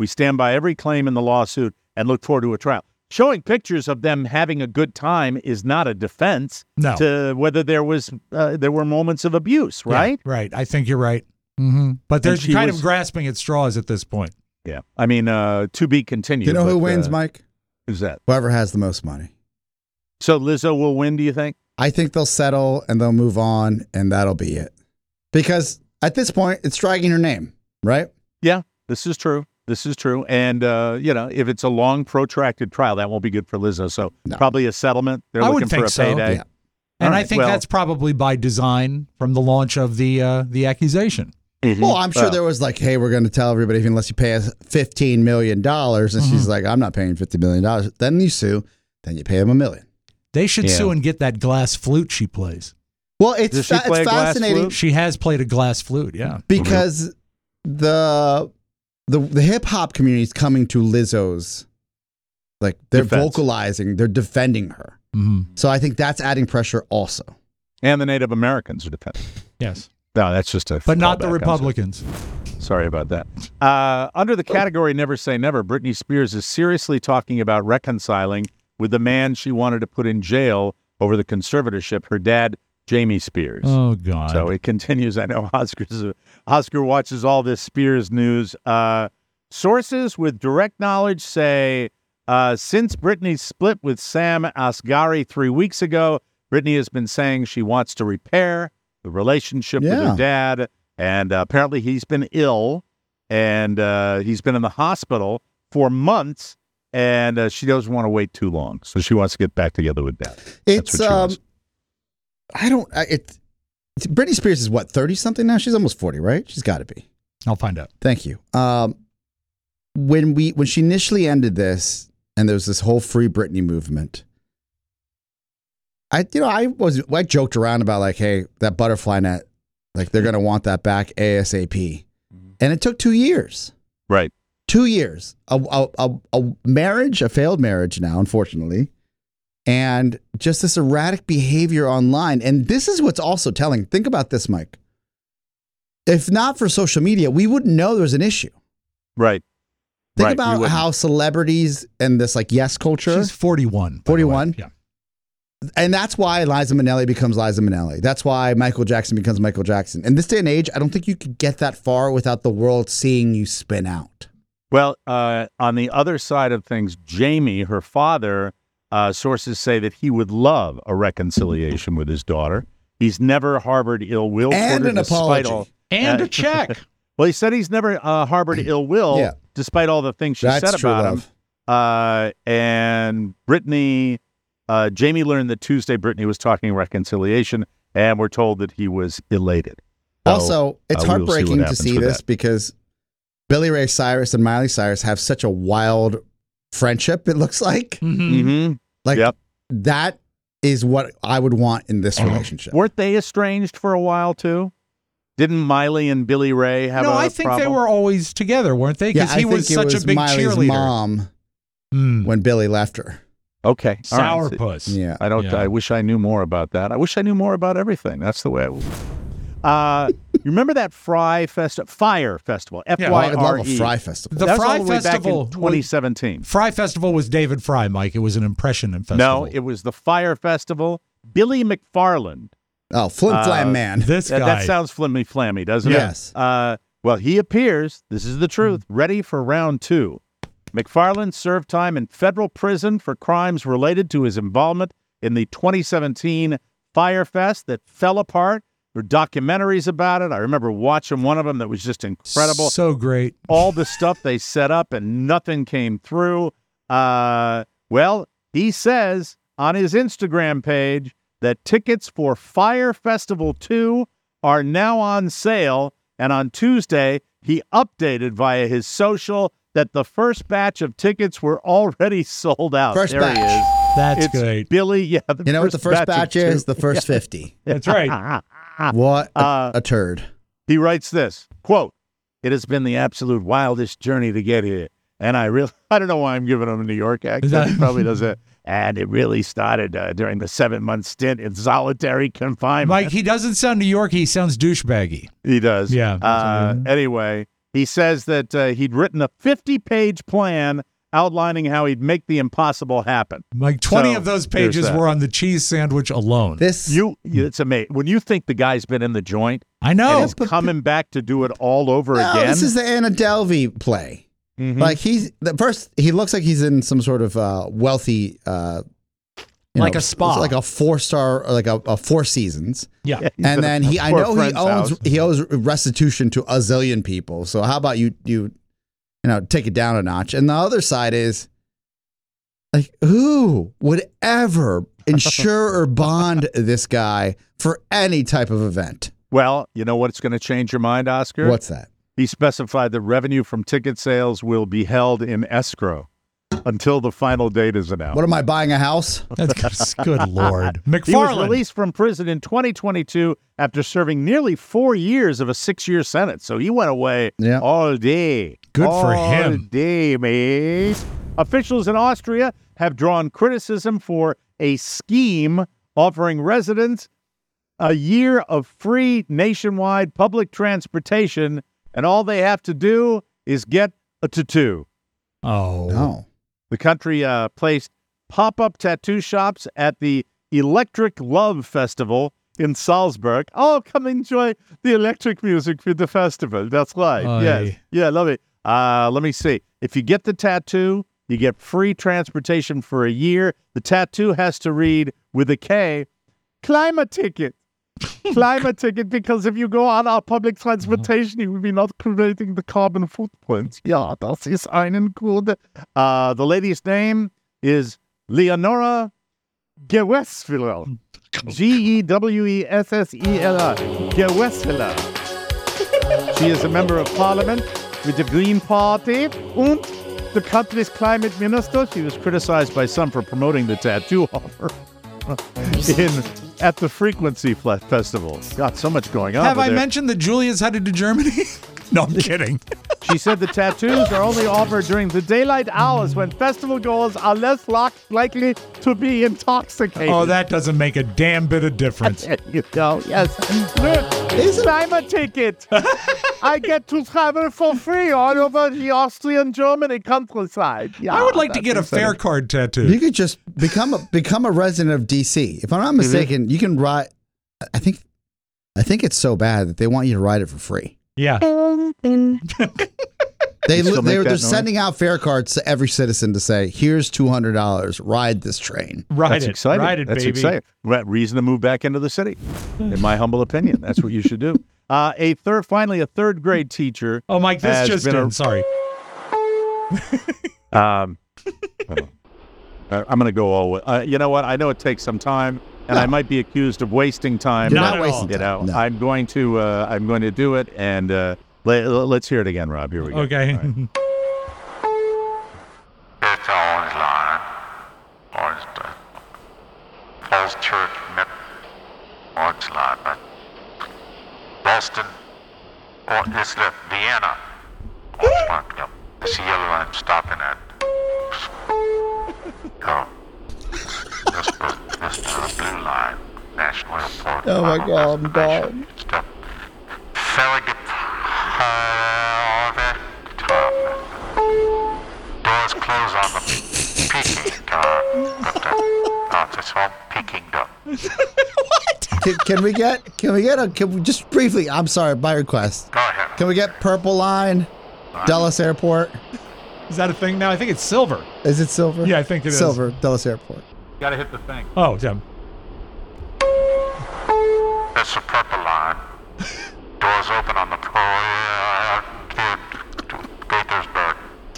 We stand by every claim in the lawsuit and look forward to a trial. Showing pictures of them having a good time is not a defense No. to whether there was uh, there were moments of abuse, right? Yeah, right. I think you're right. Mm-hmm. But they're And she kind was- of grasping at straws at this point. Yeah. I mean, uh, to be continued. Do you know who but, wins, uh, Mike? Who's that? Whoever has the most money. So Lizzo will win, do you think? I think they'll settle and they'll move on, and that'll be it. Because at this point, it's dragging her name, right? Yeah, this is true. This is true. And, uh, you know, if it's a long, protracted trial, that won't be good for Lizzo. So No. probably a settlement. They're I would looking for think a so. payday. Yeah. And All I right, think well- that's probably by design from the launch of the uh, the accusation. Well, I'm sure Well- there was like, hey, we're going to tell everybody unless you pay us fifteen million dollars. And she's like, I'm not paying fifty million dollars. Then you sue. Then you pay them a million. They should Yeah. sue and get that glass flute she plays. Well, it's, Does she fa- play it's a glass fascinating flute? She has played a glass flute, yeah. because the the the hip hop community is coming to Lizzo's, like they're Defense. vocalizing, they're defending her. Mm-hmm. So I think that's adding pressure also. And the Native Americans are defending. Yes. No, that's just a But not the callback, I'm Republicans. Sorry about that. Uh, under the category Never Say Never, Britney Spears is seriously talking about reconciling with the man she wanted to put in jail over the conservatorship, her dad, Jamie Spears. Oh, God. So it continues. I know Oscar's, Oscar watches all this Spears news. Uh, sources with direct knowledge say uh, since Britney's split with Sam Asghari three weeks ago, Britney has been saying she wants to repair the relationship with Yeah. her dad. And uh, apparently he's been ill, and uh, he's been in the hospital for months, and uh, she doesn't want to wait too long. So she wants to get back together with dad. That's It's what she um, wants. I don't. I, it. it's- Britney Spears is what, thirty something now? She's almost forty, right? She's got to be. I'll find out. Thank you. Um, when we when she initially ended this, and there was this whole Free Britney movement, I you know I was I joked around about like, hey, that butterfly net, like they're gonna want that back ASAP, and it took two years. Right. Two years, a, a a a marriage, a failed marriage now, unfortunately, and just this erratic behavior online. And this is what's also telling. Think about this, Mike. If not for social media, we wouldn't know there was an issue. Right. Think Right, we about wouldn't. how celebrities and this like yes culture, She's forty-one. by the way. forty-one? Yeah. and that's why Liza Minnelli becomes Liza Minnelli. That's why Michael Jackson becomes Michael Jackson. In this day and age, I don't think you could get that far without the world seeing you spin out. Well, uh, on the other side of things, Jamie, her father, uh, sources say that he would love a reconciliation with his daughter. He's never harbored ill will And toward her an despite apology. all. And Uh, a check. Well, he said he's never uh, harbored ill will, Yeah. despite all the things she That's said true about love. him. Uh, and Brittany, uh, Jamie learned that Tuesday Brittany was talking reconciliation, and we're told that he was elated. So, Also, it's uh, we will see what heartbreaking to happens see with this that. because Billy Ray Cyrus and Miley Cyrus have such a wild friendship, it looks like. Mhm. Mm-hmm. Like Yep. that is what I would want in this relationship. Weren't they estranged for a while too? Didn't Miley and Billy Ray have No, a I think problem? they were always together, weren't they? Yeah, Because I he think was it such was a big Miley's cheerleader. mom Mm. when Billy left her. Okay. all right. Sourpuss. Yeah. I don't. Yeah. I wish I knew more about that. I wish I knew more about everything. That's the way I would. Uh, you remember that Fry Festival, Fire Festival, F Yeah. Oh, Y I'd R love a E. Fry Festival. The That was Fry all the way Festival back in twenty seventeen. Fry Festival was David Fry, Mike. It was an impression and festival. No, it was the Fire Festival. Billy McFarland. Oh, Flim Uh, Flam Man. this That, guy. that sounds flimmy flammy, doesn't Yes. it? Uh, well, he appears, this is the truth, ready for round two. McFarland served time in federal prison for crimes related to his involvement in the twenty seventeen Fire Fest that fell apart. There were documentaries about it. I remember watching one of them that was just incredible. So great. All the stuff they set up and nothing came through. Uh, well, he says on his Instagram page that tickets for Fire Festival two are now on sale. And on Tuesday, he updated via his social that the first batch of tickets were already sold out. First there batch. he is. That's It's great. Billy. Yeah, the You know what the first batch of is? two. The first fifty. That's right. What a, Uh, a turd. He writes this, quote, "It has been the absolute wildest journey to get here. And I really, I don't know why I'm giving him a New York accent. He probably does it. And it really started uh, during the seven-month stint in solitary confinement." Mike, he doesn't sound New York. He sounds douchebaggy. He does. Yeah. Uh, anyway, He says that uh, he'd written a fifty-page plan outlining how he'd make the impossible happen. Like twenty So, of those there's pages that. were on the cheese sandwich alone. This You, you, it's amazing when you think the guy's been in the joint I and know. is coming back to do it all over no, again. this is the Anna Delvey play. Mhm. Like he's the first, he looks like he's in some sort of uh, wealthy, uh, you Like know, a spa. it's like a four star, like a, a Four Seasons. Yeah. He's And at then a he, I poor know he friend's owns, house. he owes restitution to a zillion people. So how about you, you, you know, take it down a notch? And the other side is like, who would ever insure or bond this guy for any type of event? Well, you know what's going to change your mind, Oscar? What's that? He specified that revenue from ticket sales will be held in escrow until the final date is announced. What am I buying a house? That's good, good Lord. He was McFarland. released from prison in twenty twenty-two after serving nearly four years of a six-year sentence. So he went away Yeah. all day. Good for all him. day, mate. Officials in Austria have drawn criticism for a scheme offering residents a year of free nationwide public transportation, and all they have to do is get a tattoo. Oh. No. The country uh, placed pop-up tattoo shops at the Electric Love Festival in Salzburg. Oh, come enjoy the electric music for the festival. That's right. Aye. Yes. Yeah, love it. Uh, let me see. If you get the tattoo, you get free transportation for a year. The tattoo has to read with a K, climate ticket. Climate ticket, because if you go on our public transportation, you will be not creating the carbon footprint. Yeah, das ist einen gut. Uh, the lady's name is Leonora Gewessler. G E W E S S E L R. Gewessler. She is a member of parliament with the Green Party and the country's climate minister. She was criticized by some for promoting the tattoo offer in at the Frequency Fle- Festival. Got so much going on. Have over I there. mentioned that Julia's headed to Germany? No, I'm kidding. She said the tattoos are only offered during the daylight hours when festival goers are less lock- likely to be intoxicated. Oh, that doesn't make a damn bit of difference. You know, yes. Look, climate ticket. I get to travel for free all over the Austrian-Germany countryside. Yeah, I would like to that's get a exciting. fare card tattoo. You could just become a become a resident of D C. If I'm not mistaken, you can ride. I think, I think it's so bad that they want you to ride it for free. Yeah. They You still make they're, that they're noise? sending out fare cards to every citizen to say, "Here's two hundred dollars. Ride this train." Ride That's it. exciting. Ride it, That's baby. exciting. Well, reason to move back into the city, in my humble opinion. That's what you should do. Uh, a third, finally, a third grade teacher. Oh, Mike, this has just been in. a- Sorry. Um, uh, I'm going to go all. Uh, you know what? I know it takes some time, and I might be accused of wasting time. You're Not not at wasting You know, time. No. I'm going to. Uh, I'm going to do it, and uh, let, let's hear it again, Rob. Here we go. Okay. All right. It's always lying. Always the false church met always lying, but Boston or is the Vienna? Always fucked up. I see yellow line stopping at. Oh. This, this, this blue line, National Airport. Oh my God, I'm Destination. It's the Farragut Harvey Doors close on the Peking car, but uh, oh, it's all Pekinged up. Can, can we get? Can we get a? Can we just briefly? I'm sorry, by request. Go ahead. Can we get Purple Line, Dulles Airport? Is that a thing now? I think it's silver. Is it silver? Yeah, I think it is. Silver, Dulles Airport. Got to hit the thing. Oh, yeah. It's the purple line. Doors open on the uh, to, to Gaithersburg.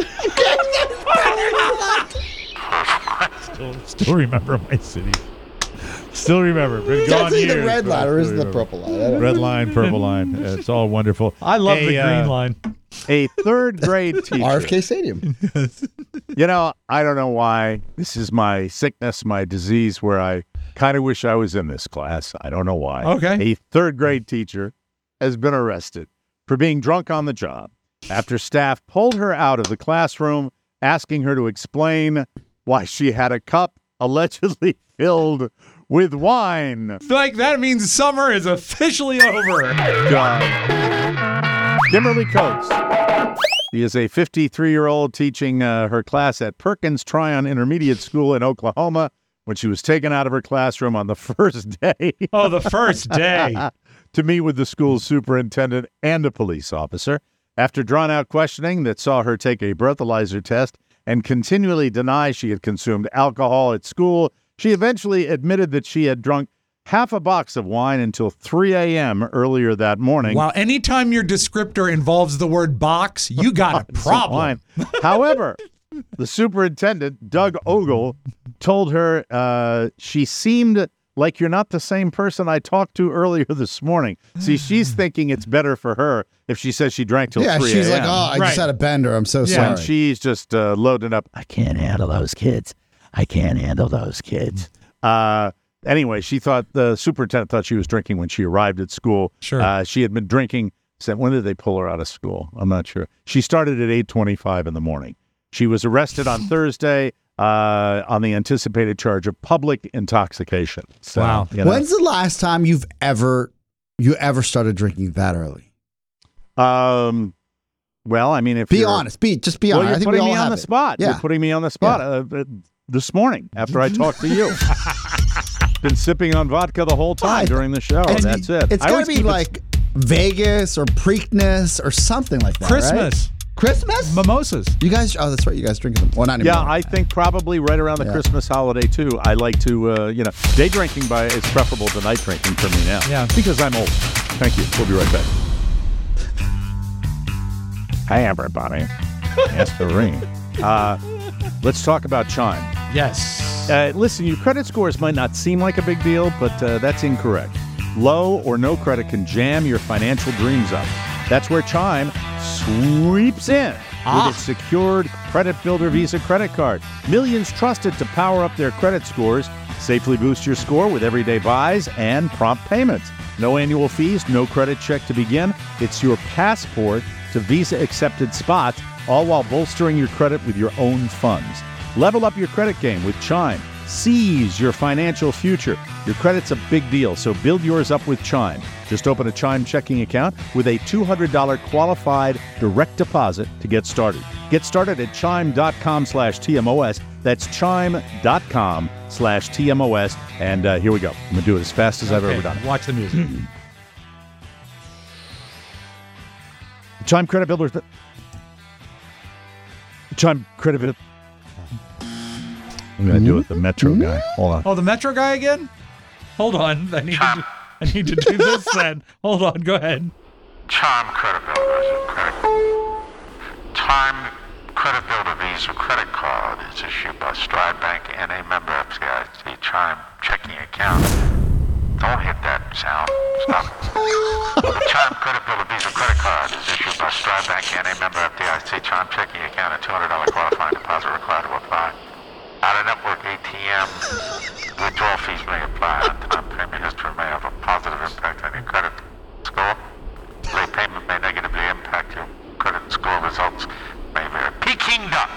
Still, still remember my city. Still remember. Been gone Is it the years, red but line I or is still it the remember. purple line? I don't Red know. line, purple line. It's all wonderful. I love Hey, the uh, green line. A third grade teacher. R F K Stadium. You know, I don't know why. This is my sickness, my disease, where I kind of wish I was in this class. I don't know why. Okay. A third grade teacher has been arrested for being drunk on the job after staff pulled her out of the classroom, asking her to explain why she had a cup allegedly filled with wine. Like, that means summer is officially over. God. Kimberly Coates She is a fifty-three-year-old teaching uh, her class at Perkins Tryon Intermediate School in Oklahoma when she was taken out of her classroom on the first day Oh, the first day. to meet with the school's superintendent and a police officer. After drawn-out questioning that saw her take a breathalyzer test and continually deny she had consumed alcohol at school, she eventually admitted that she had drunk half a box of wine until three a.m. earlier that morning. Wow. Anytime your descriptor involves the word box, you got a problem. However, the superintendent, Doug Ogle, told her uh, she seemed like you're not the same person I talked to earlier this morning. See, she's thinking it's better for her if she says she drank till Yeah, three she's a.m. like, oh, I Right. just had a bender. I'm so And sorry. she's just uh, loading up. I can't handle those kids. I can't handle those kids. Uh, anyway, she thought the superintendent thought she was drinking when she arrived at school. Sure. Uh, she had been drinking. Said, when did they pull her out of school? I'm not sure. She started at eight twenty-five in the morning. She was arrested on Thursday uh, on the anticipated charge of public intoxication. So, Wow. you know, When's the last time you've ever you ever started drinking that early? um, well, I mean, if Be you're, honest. Be just be Well, honest. you're I think putting we all me on have the it. spot. Yeah. You're putting me on the spot uh, uh, this morning after I talked to you. Been sipping on vodka the whole time I- during the show. It's- That's it. It's I gotta always be keep it- like Vegas or Preakness or something like that. Christmas. Right? Christmas? Mimosas. You guys, oh, that's right. You guys drink them. Well, not anymore. Yeah, I think probably right around the Yeah. Christmas holiday too. I like to, uh, you know, day drinking by is preferable to night drinking for me now. Yeah. because I'm old. Thank you. We'll be right back. Hey, everybody. Yes, the ring. Uh, let's talk about Chime. Yes. Uh, listen, your credit scores might not seem like a big deal, but uh, that's incorrect. Low or no credit can jam your financial dreams up. That's where Chime sweeps in Ah. with its secured Credit Builder Visa credit card. Millions trust it to power up their credit scores. Safely boost your score with everyday buys and prompt payments. No annual fees, no credit check to begin. It's your passport to Visa-accepted spots, all while bolstering your credit with your own funds. Level up your credit game with Chime. Seize your financial future. Your credit's a big deal, so build yours up with Chime. Just open a Chime checking account with a two hundred dollars qualified direct deposit to get started. Get started at chime.com slash TMOS. That's chime.com slash TMOS. And uh, here we go. I'm going to do it as fast as I've Okay, ever done it. Watch the music. Chime Credit Builders. Chime Credit Builder. I'm going to do it the Metro guy. Hold on. Oh, the Metro guy again? Hold on. I need to do, I need to do this then. Hold on. Go ahead. Chime Credit Builder is a credit. Chime Credit Builder Visa credit card is issued by Stride Bank and a member of F D I C. Chime checking account. Don't hit that sound. Stop. The Chime Credit Builder Visa credit card is issued by Stride Bank and a member of F D I C. Chime checking account. A two hundred dollars qualifying deposit required to apply. Out-of-network A T M withdrawal fees may apply. On-time payment history may have a positive impact on your credit score. Late payment may negatively impact your credit score results. May vary. Peking duck.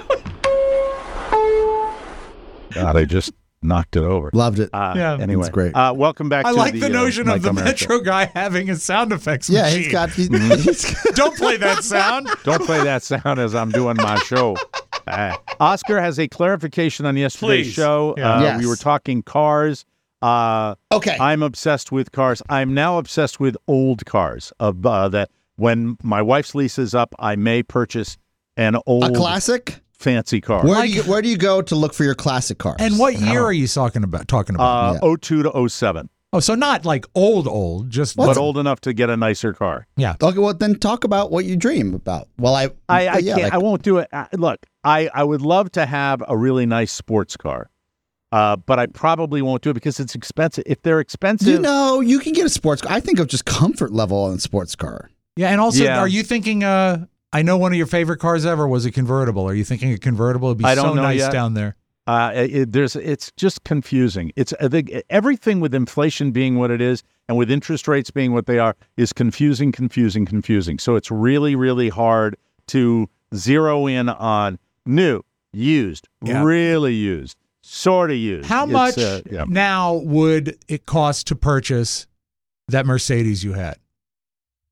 God, I just knocked it over. Loved it. Uh, Yeah. Anyway, It's great. Uh, welcome back I to like the, the notion uh, of the Michael Merrick Show. Metro guy having a sound effects yeah, machine. he's got. He's, he's got Don't play that sound. Don't play that sound as I'm doing my show. Uh, Oscar has a clarification on yesterday's Please. show. Yeah. Uh, Yes. We were talking cars. Uh, okay. I'm obsessed with cars. I'm now obsessed with old cars. Of uh, that, when my wife's lease is up, I may purchase an old a classic. fancy car. Where do you where do you go to look for your classic cars? And what year are you talking about? Talking about? Uh, Yeah. oh two to oh seven, oh, so not like old, old, just but old enough to get a nicer car. yeah. Okay, well then talk about what you dream about. Well, I I, I yeah, can't. like- I won't do it. Uh, look, I, I would love to have a really nice sports car, uh, but I probably won't do it because it's expensive. If they're expensive, you know, you can get a sports car. I think of just comfort level on a sports car. Yeah, and also, Yeah. are you thinking? Uh, I know one of your favorite cars ever was a convertible. Are you thinking a convertible would be I don't so know nice yet. down there? uh, it, there's it's just confusing. It's I think everything with inflation being what it is and with interest rates being what they are is confusing, confusing, confusing. So it's really, really hard to zero in on new, used, Yeah. really used, sort of used. How It's, much uh, yeah. now would it cost to purchase that Mercedes you had?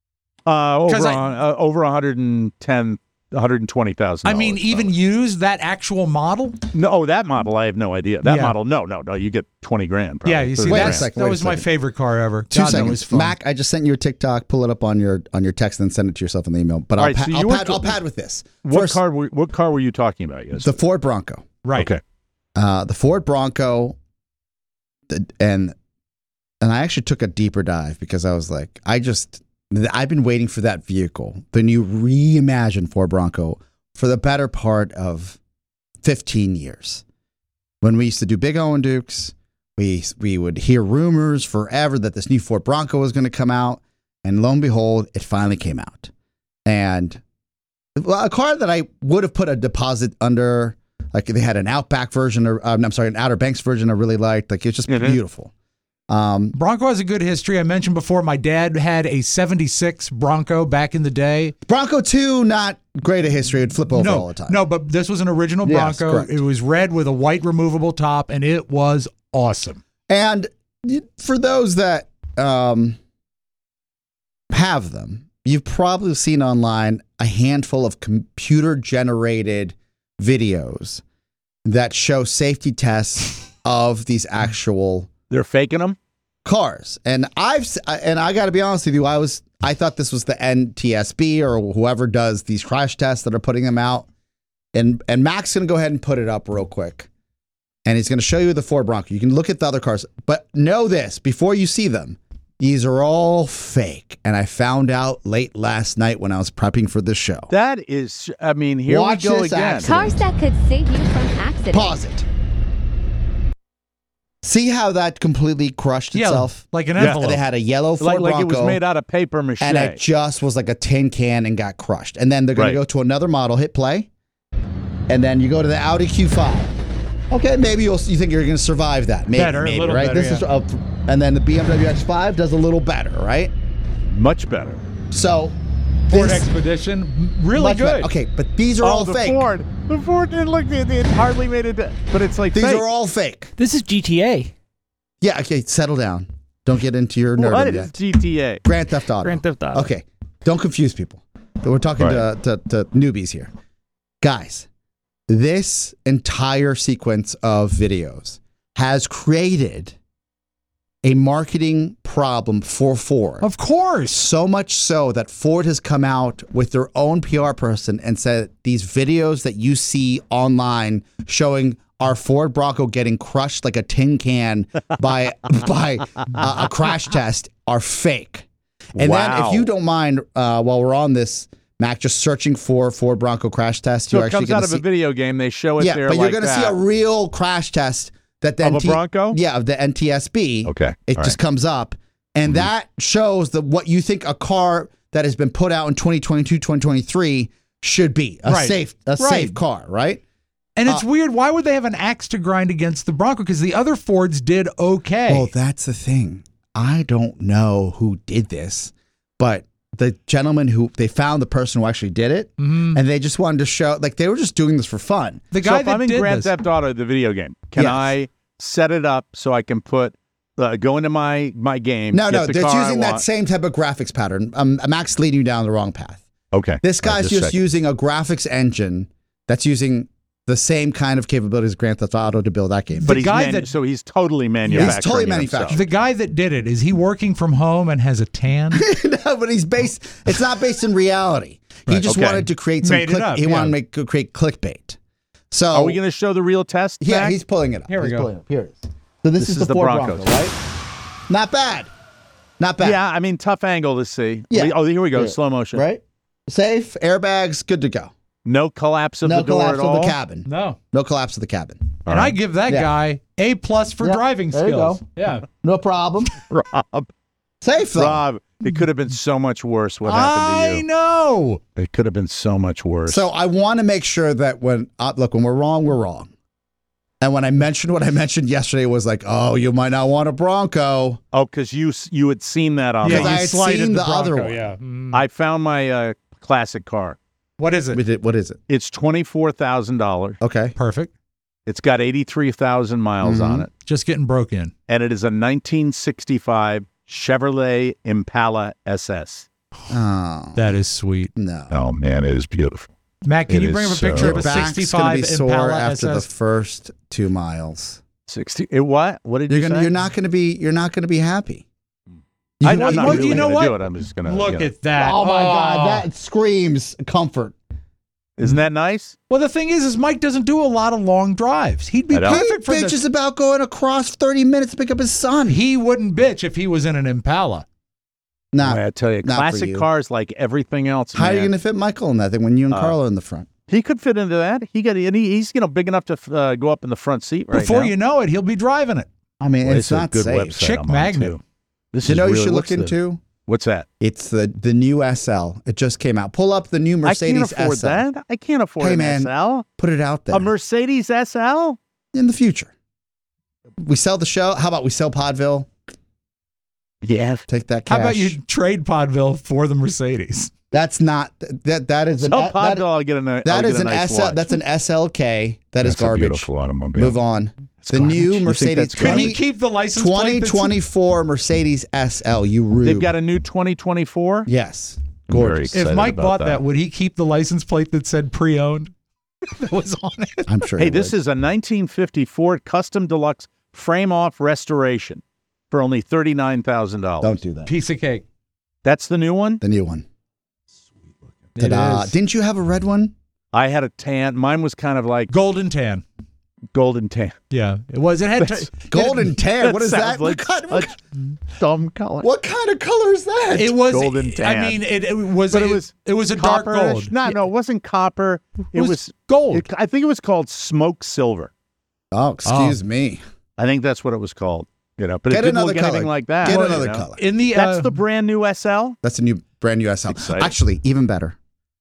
Uh, over 'Cause I- on, uh, over one hundred ten, one hundred twenty thousand. I mean, even used that actual model? no, oh, that model I have no idea. That Yeah. model, no, no, no. You get twenty grand. Probably, Yeah, you see, thirty Wait a that's, grand. second, that wait a was my second. favorite car ever. Two God, that was seconds, fun. Mac. I just sent you a TikTok. Pull it up on your on your text and then send it to yourself in the email. But All I'll, right, pa- so I'll, you were pad, to- I'll pad with this. What First, car? Were, what car were you talking about? Yes. the Ford Bronco. Right. Okay. Uh, the Ford Bronco, the, and and I actually took a deeper dive because I was like, I just I've been waiting for that vehicle, the new reimagined Ford Bronco, for the better part of fifteen years. When we used to do Big Owen Dukes, we we would hear rumors forever that this new Ford Bronco was going to come out, and lo and behold, it finally came out. And well, a car that I would have put a deposit under. Like they had an Outback version, or um, I'm sorry, an Outer Banks version I really liked. Like it's just Mhm. beautiful. Um, Bronco has a good history. I mentioned before, my dad had a seventy-six Bronco back in the day. Bronco two, not great at history. It'd flip over no, all the time. No, but this was an original Yes, Bronco. correct. It was red with a white removable top, and it was awesome. And for those that um, have them, you've probably seen online a handful of computer-generated videos that show safety tests of these actual They're faking them. cars. And I've s- and I got to be honest with you, I was I thought this was the N T S B or whoever does these crash tests that are putting them out. And and Mac's going to go ahead and put it up real quick. And he's going to show you the Ford Bronco. You can look at the other cars, but know this before you see them. These are all fake. And I found out late last night when I was prepping for this show. That is, I mean, here Watch we go this again. accident. Cars that could save you from accidents. Pause it. See how that completely crushed Yeah, itself? like an Yeah. envelope. They had a yellow Ford Like, like Bronco. it was made out of paper mache. and it just was like a tin can and got crushed. And then they're going Right. to go to another model, hit play, and then you go to the Audi Q five. Okay, maybe you'll you think you're going to survive that. Maybe, Better, a maybe, little right? better, this is yeah. uh, and then the B M W X five does a little better, right? Much better. So Ford this- Expedition, m- really much good. better. Okay, but these are all oh, the fake. Ford. The Ford didn't look. It, it hardly made it. But it's like These fake. are all fake. This is G T A. Yeah. Okay, settle down. Don't get into your nerd What is yet. G T A? Grand Theft Auto. Grand Theft Auto. Okay, don't confuse people. We're talking Right. to, to, to newbies here. Guys, this entire sequence of videos has created a marketing problem for Ford. Of course. So much so that Ford has come out with their own P R person and said these videos that you see online showing our Ford Bronco getting crushed like a tin can by by uh, a crash test are fake. And then Wow. if you don't mind, uh, while we're on this, Mac, just searching for Ford Bronco crash test, So you're it actually comes going out to of see a video game. They show it yeah, there but like you're going to see that. a real crash test that then Of a Bronco? yeah, of the N T S B. Okay, It all just right. comes up, and Mm-hmm. that shows that what you think a car that has been put out in twenty twenty-two, twenty twenty-three should be a Right. safe, a Right. safe car, right? And it's Uh, weird. Why would they have an axe to grind against the Bronco? Because the other Fords did okay. Well, that's the thing. I don't know who did this, but the gentleman who they found the person who actually did it, Mhm. and they just wanted to show like they were just doing this for fun. The So guy if that I'm in did Grand this, Theft Auto, the video game, can Yes. I set it up so I can put uh, go into my my game? No, get no, the they're car I using that want? same type of graphics pattern. Um, Max leading you down the wrong path. Okay, This All right, guy's just a just second. using a graphics engine that's using the same kind of capabilities as Grand Theft Auto to build that game. But the he's guy manu- that- so he's totally manufacturing. He's totally it himself. manufacturing. the guy that did it, is he working from home and has a tan? No, but he's based. It's not based in reality. He Right. just Okay. wanted to create some. Made it Click, up, he yeah. wanted to make create clickbait. So Are we going to show the real test? Yeah, Mac? he's pulling it up. Here we He's go. pulling it up. Here it is. So this, This is, is the, the Ford Broncos. Bronco, right? Not bad. Not bad. Yeah, I mean, tough angle to see. Yeah. We- oh, here we go. Here. Slow motion. Right. Safe airbags, good to go. No collapse of no the door collapse at all. of the cabin. No. No collapse of the cabin. And I give that Yeah. guy A plus for Yeah, driving there you skills. go. Yeah. No problem. Rob, Safe though. Rob, it could have been so much worse. What happened to I you? know. It could have been so much worse. So I want to make sure that when uh, look when we're wrong, we're wrong. And when I mentioned what I mentioned yesterday was like, oh, you might not want a Bronco. oh, because you s- you had seen that on. Because Yeah, I you had slighted seen the, the other Bronco, one. Yeah. Mm. I found my uh, classic car. What is it? We did- What is it? It's twenty four thousand dollars. Okay. Perfect. It's got eighty three thousand miles Mhm. on it, Just getting broke in. and it is a nineteen sixty five Chevrolet Impala S S. Oh, That is sweet. no. Oh man, it is beautiful. Matt, can It you bring up a is picture so- of Your a back's gonna sixty-five be sore Impala after S S? the first two miles. Sixty. It, what? What did You're you gonna. say? You're not gonna be. You're not gonna be happy. I, You- I'm not Well, really you know gonna what? do it. I'm just gonna Look you know. at that. Oh my God, that screams comfort. Isn't that nice? Well, the thing is, is Mike doesn't do a lot of long drives. He'd be I don't. He perfect for bitches the. about going across thirty minutes to pick up his son. He wouldn't bitch if he was in an Impala. Nah, Boy, I tell you, not for classic you. cars like everything else. how are you man. gonna fit Michael in that thing when you and Uh, Carl are in the front? He could fit into that. He got. And he, he's you know big enough to uh, go up in the front seat right Before now. you know it, he'll be driving it. I mean, Well, it's a not good safe. website Chick I'm on, magnet. too. This You is know, you really, should look what's the- into. What's that? It's the the new S L. It just came out. Pull up the new Mercedes I can't afford S L. that. I can't afford Hey, an man. S L. Put it out there A Mercedes S L. in the future. We sell the show. How about we sell Podville? Yeah. Take that cash. How about you trade Podville for the Mercedes? That's not that. That is an So that- Podville, I'll get an. I'll that get is a an nice S L. watch. That's an S L K. That is That's a garbage. beautiful automobile. Move on. It's the garbage. new You think Mercedes that's Can garbage? you keep the license plate? twenty that's- twenty-four Mercedes S L. You rube. They've got a new twenty twenty-four. yes, I'm very gorgeous. excited If Mike about bought that. that. would he keep the license plate that said pre-owned? That was on it. I'm sure. Hey, he this would. is a nineteen fifty Ford Custom Deluxe frame-off restoration for only thirty-nine thousand dollars. Don't do that. Piece of cake. That's the new one. The new one. It Ta-da. is. Didn't you have a red one? I had a tan. Mine was kind of like Golden tan. golden tan. Yeah, it was. It had That's- t- Golden tan. What is sounds that? like what, kind, what, such dumb color. what kind of color is that? It was Golden tan. I mean, it, it was. But a, it was It was a dark Copperish. gold. No, no, it wasn't copper. It, was was, gold. it- I think it was called smoke silver. oh, excuse me. I think that's what it was called. You know, but Get it didn't another look color. anything like that. Get you another know. color. In the That's uh, the brand new S L. That's a new, brand new S L. Exciting. Actually, even better.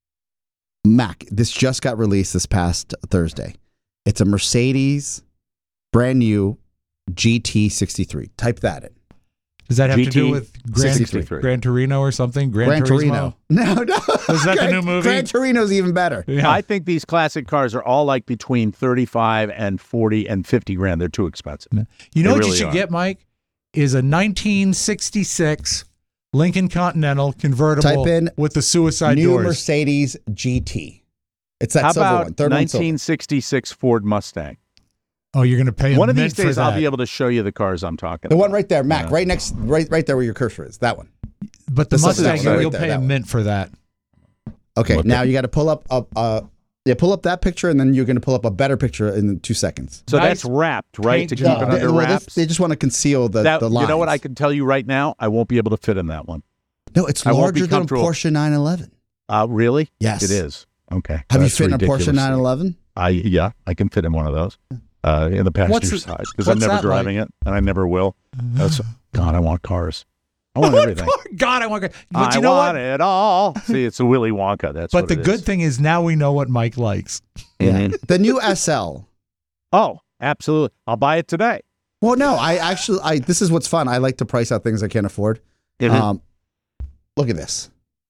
Mac, this just got released this past Thursday. It's a Mercedes brand new G T sixty-three. Type that in. Does that have to do G T with Gran, sixty-three. Gran Torino or something? Gran, Gran Turismo? Torino. No, no. Was that the Gran- new movie? Gran Torino's even better. Yeah. I think these classic cars are all like between thirty-five and forty and fifty grand. They're too expensive. You know They what really you should are. get, Mike? Is a nineteen sixty-six Lincoln Continental convertible Type in with the suicide New doors. Mercedes G T. It's that How silver about one. Third one silver. nineteen sixty-six Ford Mustang? Oh, you're going to pay a One of mint these days, for I'll that. be able to show you the cars I'm talking The about. one right there, Mac, right next, right, right there where your cursor is. That one. But the This is that Mustang, one right you'll there, pay that a one. mint for that. Okay, Look now at- you got to pull up, up, uh, yeah, pull up that picture, and then you're going to pull up a better picture in two seconds. So Nice that's wrapped, right? paint To keep job. it they, under well, they- wraps. they just want to conceal the, That- the lines. you know what? I can tell you right now, I won't be able to fit in that one. No, it's I won't be larger than a comfortable. Porsche nine eleven. Uh, really? Yes. It is. Okay. Have That's you fit in a Porsche ridiculous. nine eleven? I yeah, I can fit in one of those uh, in the passenger What's it- side because I'm what's never that driving it and I never will. That's, God, I want cars. I want everything. God, I want. But I you know want what? it all. See, it's a Willy Wonka. That's But what the it good is. thing is now we know what Mike likes. Mhm. The new S L. Oh, absolutely. I'll buy it today. Well, no, I actually, I this is what's fun. I like to price out things I can't afford. Mhm. Um, look at this.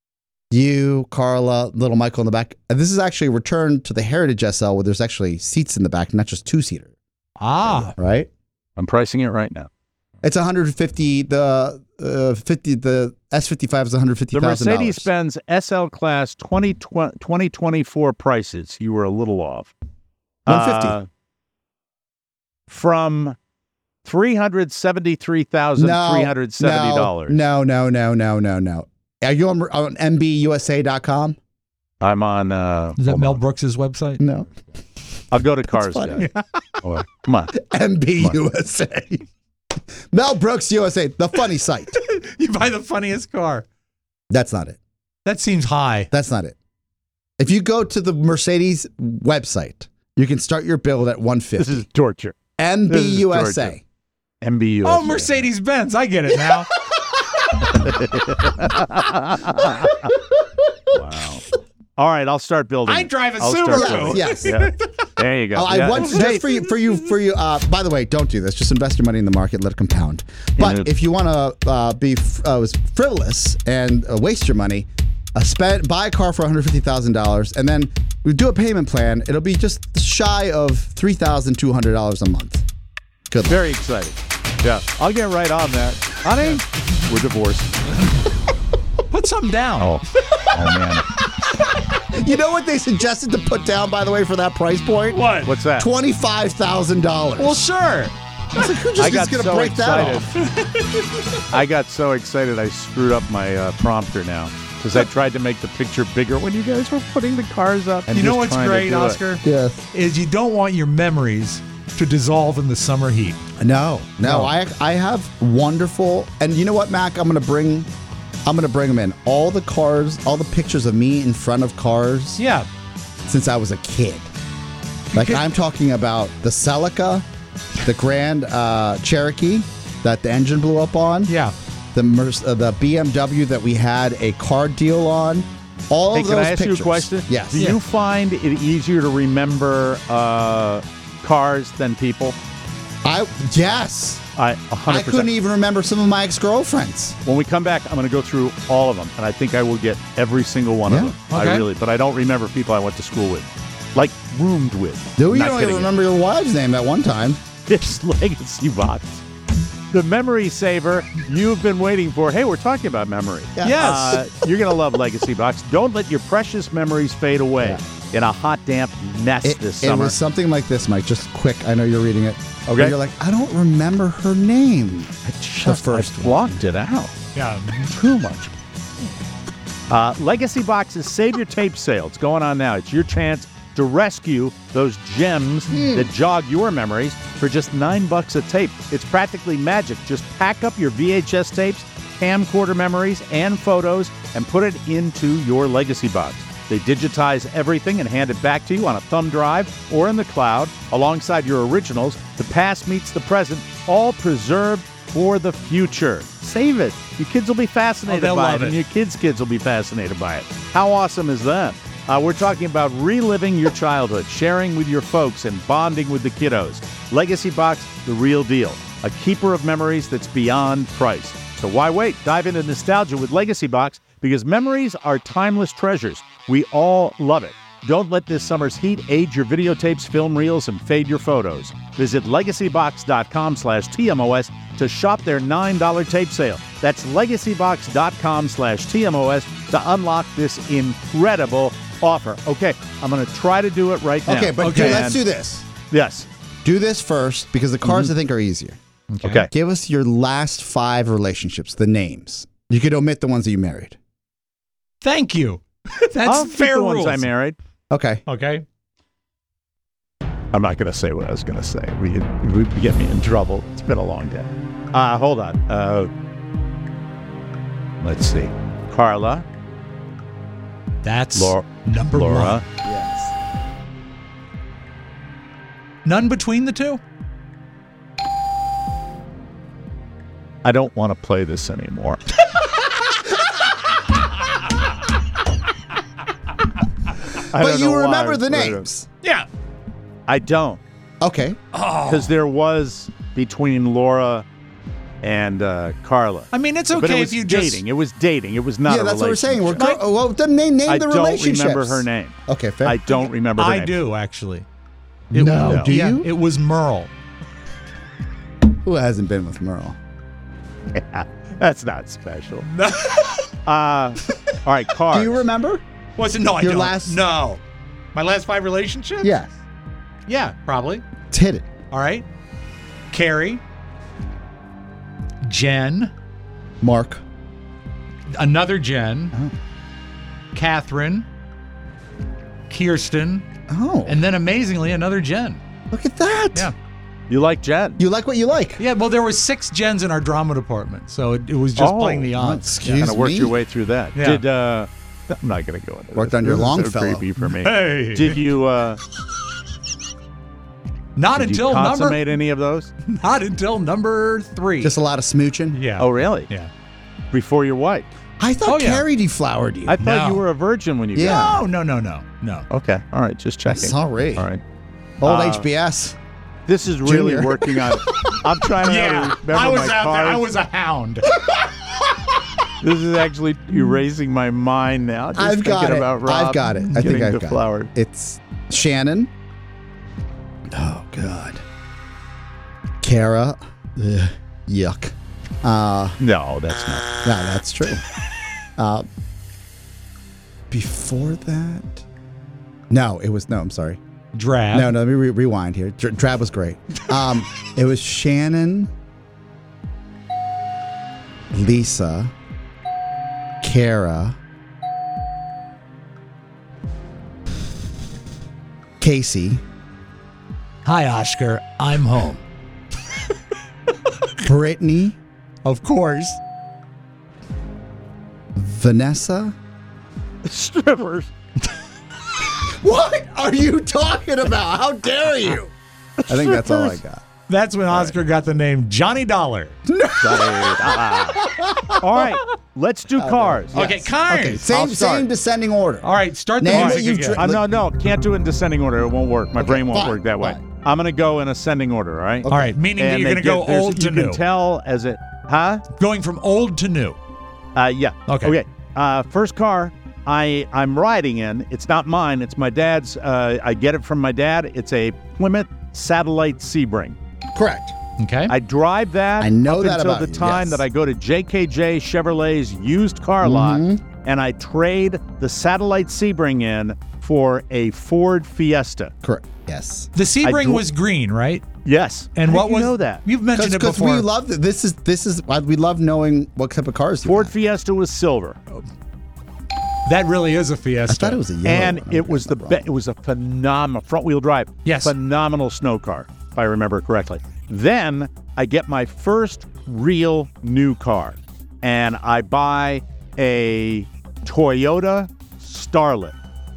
You, Carla, little Michael in the back. And this is actually a return to the Heritage S L where there's actually seats in the back, not just two seater. Ah, Right? I'm pricing it right now. It's one hundred fifty. The uh, fifty. The S fifty-five is one hundred fifty The thousand dollars. Mercedes-Benz S L Class twenty twenty-four prices, you were a little off. one fifty. Uh, from three hundred seventy-three thousand three hundred seventy dollars. No, no, no, no, no, no. Are you on, on M B U S A dot com? I'm on. Uh, is that hold Mel on. Brooks's website? No. I'll go to Cars funny. Guy. Oh, come on. M B U S A. Mel Brooks U S A, the funny site. You buy the funniest car. That's not it. That seems high. That's not it. If you go to the Mercedes website, you can start your build at one This fifty. is torture. M B U S torture. A. M B U. Oh, Mercedes Benz. I get it now. Wow. All right, I'll start building. I it. drive a I'll start Subaru. building it. Yes. Yeah. There you go. Oh, I Yeah. want just for you, for you, for you. Uh, by the way, don't do this. Just invest your money in the market, let it compound. But Yeah. if you want to uh, be f- uh, frivolous and uh, waste your money, uh, spend buy a car for one hundred fifty thousand dollars, and then we do a payment plan. It'll be just shy of three thousand two hundred dollars a month. Good luck. Very excited. Yeah, I'll get right on that. Honey, we're divorced. Put some down. Oh, oh man. You know what they suggested to put down, by the way, for that price point? What? What's that? twenty-five thousand dollars. Well, sure. I was like, who I just got is going to so break excited. that off? I got so excited I screwed up my uh, prompter now because I tried to make the picture bigger when you guys were putting the cars up. And You know just what's trying to great, do it. Oscar? Yes. Is you don't want your memories to dissolve in the summer heat. No, no, No. I I have wonderful, and you know what, Mac? I'm gonna bring, I'm gonna bring them in. All the cars, all the pictures of me in front of cars Yeah. since I was a kid. Like Because- I'm talking about the Celica, the Grand uh, Cherokee that the engine blew up on. Yeah. The Merc- uh, the B M W that we had a car deal on. All Hey, of can those I ask pictures. you a question? Yes. Do you find it easier to remember uh, cars than people? I yes. I one hundred I percent. couldn't even remember some of my ex-girlfriends. When we come back, I'm going to go through all of them, and I think I will get every single one Yeah. of them. Okay. I really, but I don't remember people I went to school with, like roomed with. No, you Not don't kidding even remember your wife's name that one time. This legacy box, the memory saver you've been waiting for. Hey, we're talking about memory. Yeah. Yes. Uh, you're going to love Legacy Box. Don't let your precious memories fade away in a hot, damp mess It, this it summer. was something like this, Mike. Just quick. I know you're reading it. Okay. But you're like, I don't remember her name. I just first I blocked it out. Yeah. Too much. Uh, Legacy Box's Save Your Tape sale. It's going on now. It's your chance to rescue those gems that jog your memories for just nine bucks a tape. It's practically magic. Just pack up your V H S tapes, camcorder memories, and photos and put it into your Legacy Box. They digitize everything and hand it back to you on a thumb drive or in the cloud alongside your originals. The past meets the present, all preserved for the future. Save it. Your kids will be fascinated Oh, they'll by love it, and it. your kids' kids will be fascinated by it. How awesome is that? Uh, we're talking about reliving your childhood, sharing with your folks, and bonding with the kiddos. Legacy Box, the real deal. A keeper of memories that's beyond price. So why wait? Dive into nostalgia with Legacy Box because memories are timeless treasures. We all love it. Don't let this summer's heat age your videotapes, film reels, and fade your photos. Visit legacybox.com slash TMOS to shop their nine dollar tape sale. That's legacybox.com slash TMOS to unlock this incredible offer. Okay, I'm going to try to do it right now. Okay, but Okay. do- let's do this. Yes. Do this first because the cards I think are easier. Okay. Give us your last five relationships, the names. You could omit the ones that you married. Thank you. That's I'll keep fair the ones rules. I married. Okay. Okay. I'm not going to say what I was going to say. We we get me in trouble. It's been a long day. Uh, hold on. Uh, let's see. Carla, That's Laura, number Laura. one. None between the two? I don't want to play this anymore. I But don't you know why remember I the put it- names. Yeah. I don't, Okay. because there was between Laura and uh, Carla. I mean, it's but okay it was if you dating. just. It was dating. It was not. yeah, a that's what we're saying. We're relationship. girl, well, then name, name I the don't relationships. remember her name. Okay, fair. I don't remember her I name. do, actually. No, No. do Yeah, you? it was Merle. Who hasn't been with Merle? Yeah, that's not special. uh, all right, Carl. Do you remember? Was it? No, I Your don't. last- No. My last five relationships? Yes. Yeah, probably. Let's hit it. All right. Carrie. Jen. Mark. Another Jen. Oh. Catherine. Kirsten. Oh, And then amazingly, another Jen. look at that. Yeah. You like Jen? You like what you like. Yeah, well, there were six Jens in our drama department, so it, it was just Oh, playing the odds. Excuse Kind of worked me. your way through that. Yeah. Did uh, I'm not going to go into Worked this. on your This is so Longfellow. creepy for me. Hey. Did you uh, Not did you until number. consummate any of those? Not until number three. Just a lot of smooching. yeah. Oh, really? Yeah. Before your wife? I thought Oh, yeah. Carrie deflowered you. I thought No. you were a virgin when you Yeah. got No, no, no, no, no. married. Okay. All right. Just checking. Sorry. All right. Old Uh, H B S. This is really Junior. working on. I'm trying to remember I was my out there. I cards. was a hound. This is actually erasing my mind now. Just I've got thinking it. about Rob I've got it. I think getting I've got deflowered. it. It's Shannon. Oh God. Kara. Ugh, yuck. Uh, No, that's not. no, that's true. Uh, before that, no, it was no. I'm sorry. Drab. No, no. Let me re- rewind here. Dr- Drab was great. Um, it was Shannon, Lisa, Kara, Casey, Hi, Oscar. I'm home. Brittany, Of course. Vanessa. Strippers. What are you talking about? How dare you? I think that's all I got. That's when Oscar got the name Johnny Dollar. All right, let's do cars. Okay, cars. Okay, same I'll start. same descending order. All right, start the Name what music you've again. dri- Uh, no, no, can't do it in descending order. It won't work. My Okay, brain won't fine, work that way. fine. I'm going to go in ascending order, all right? All right, meaning that And you're they going to go get- there's- old to you new. can tell as it, huh? Going from old to new. Uh, yeah. Okay. Okay. Uh, first car I I'm riding in. It's not mine. It's my dad's. Uh, I get it from my dad. It's a Plymouth Satellite Sebring. Correct. Okay. I drive that. I know up that until about the you, time yes. that I go to J K J Chevrolet's used car lot, and I trade the Satellite Sebring in for a Ford Fiesta. Correct. Yes. the Sebring dro- was green, right? Yes. And How what did you was know that? You've mentioned it Because before. we love th- this is this is why we love knowing what type of cars you Ford have. Fiesta was silver, that really is a Fiesta. I thought it was a yellow. and one. it was the I'm be- wrong. it was a phenomenal front wheel drive. Yes. Phenomenal snow car, if I remember correctly. Then I get my first real new car, and I buy a Toyota Starlet.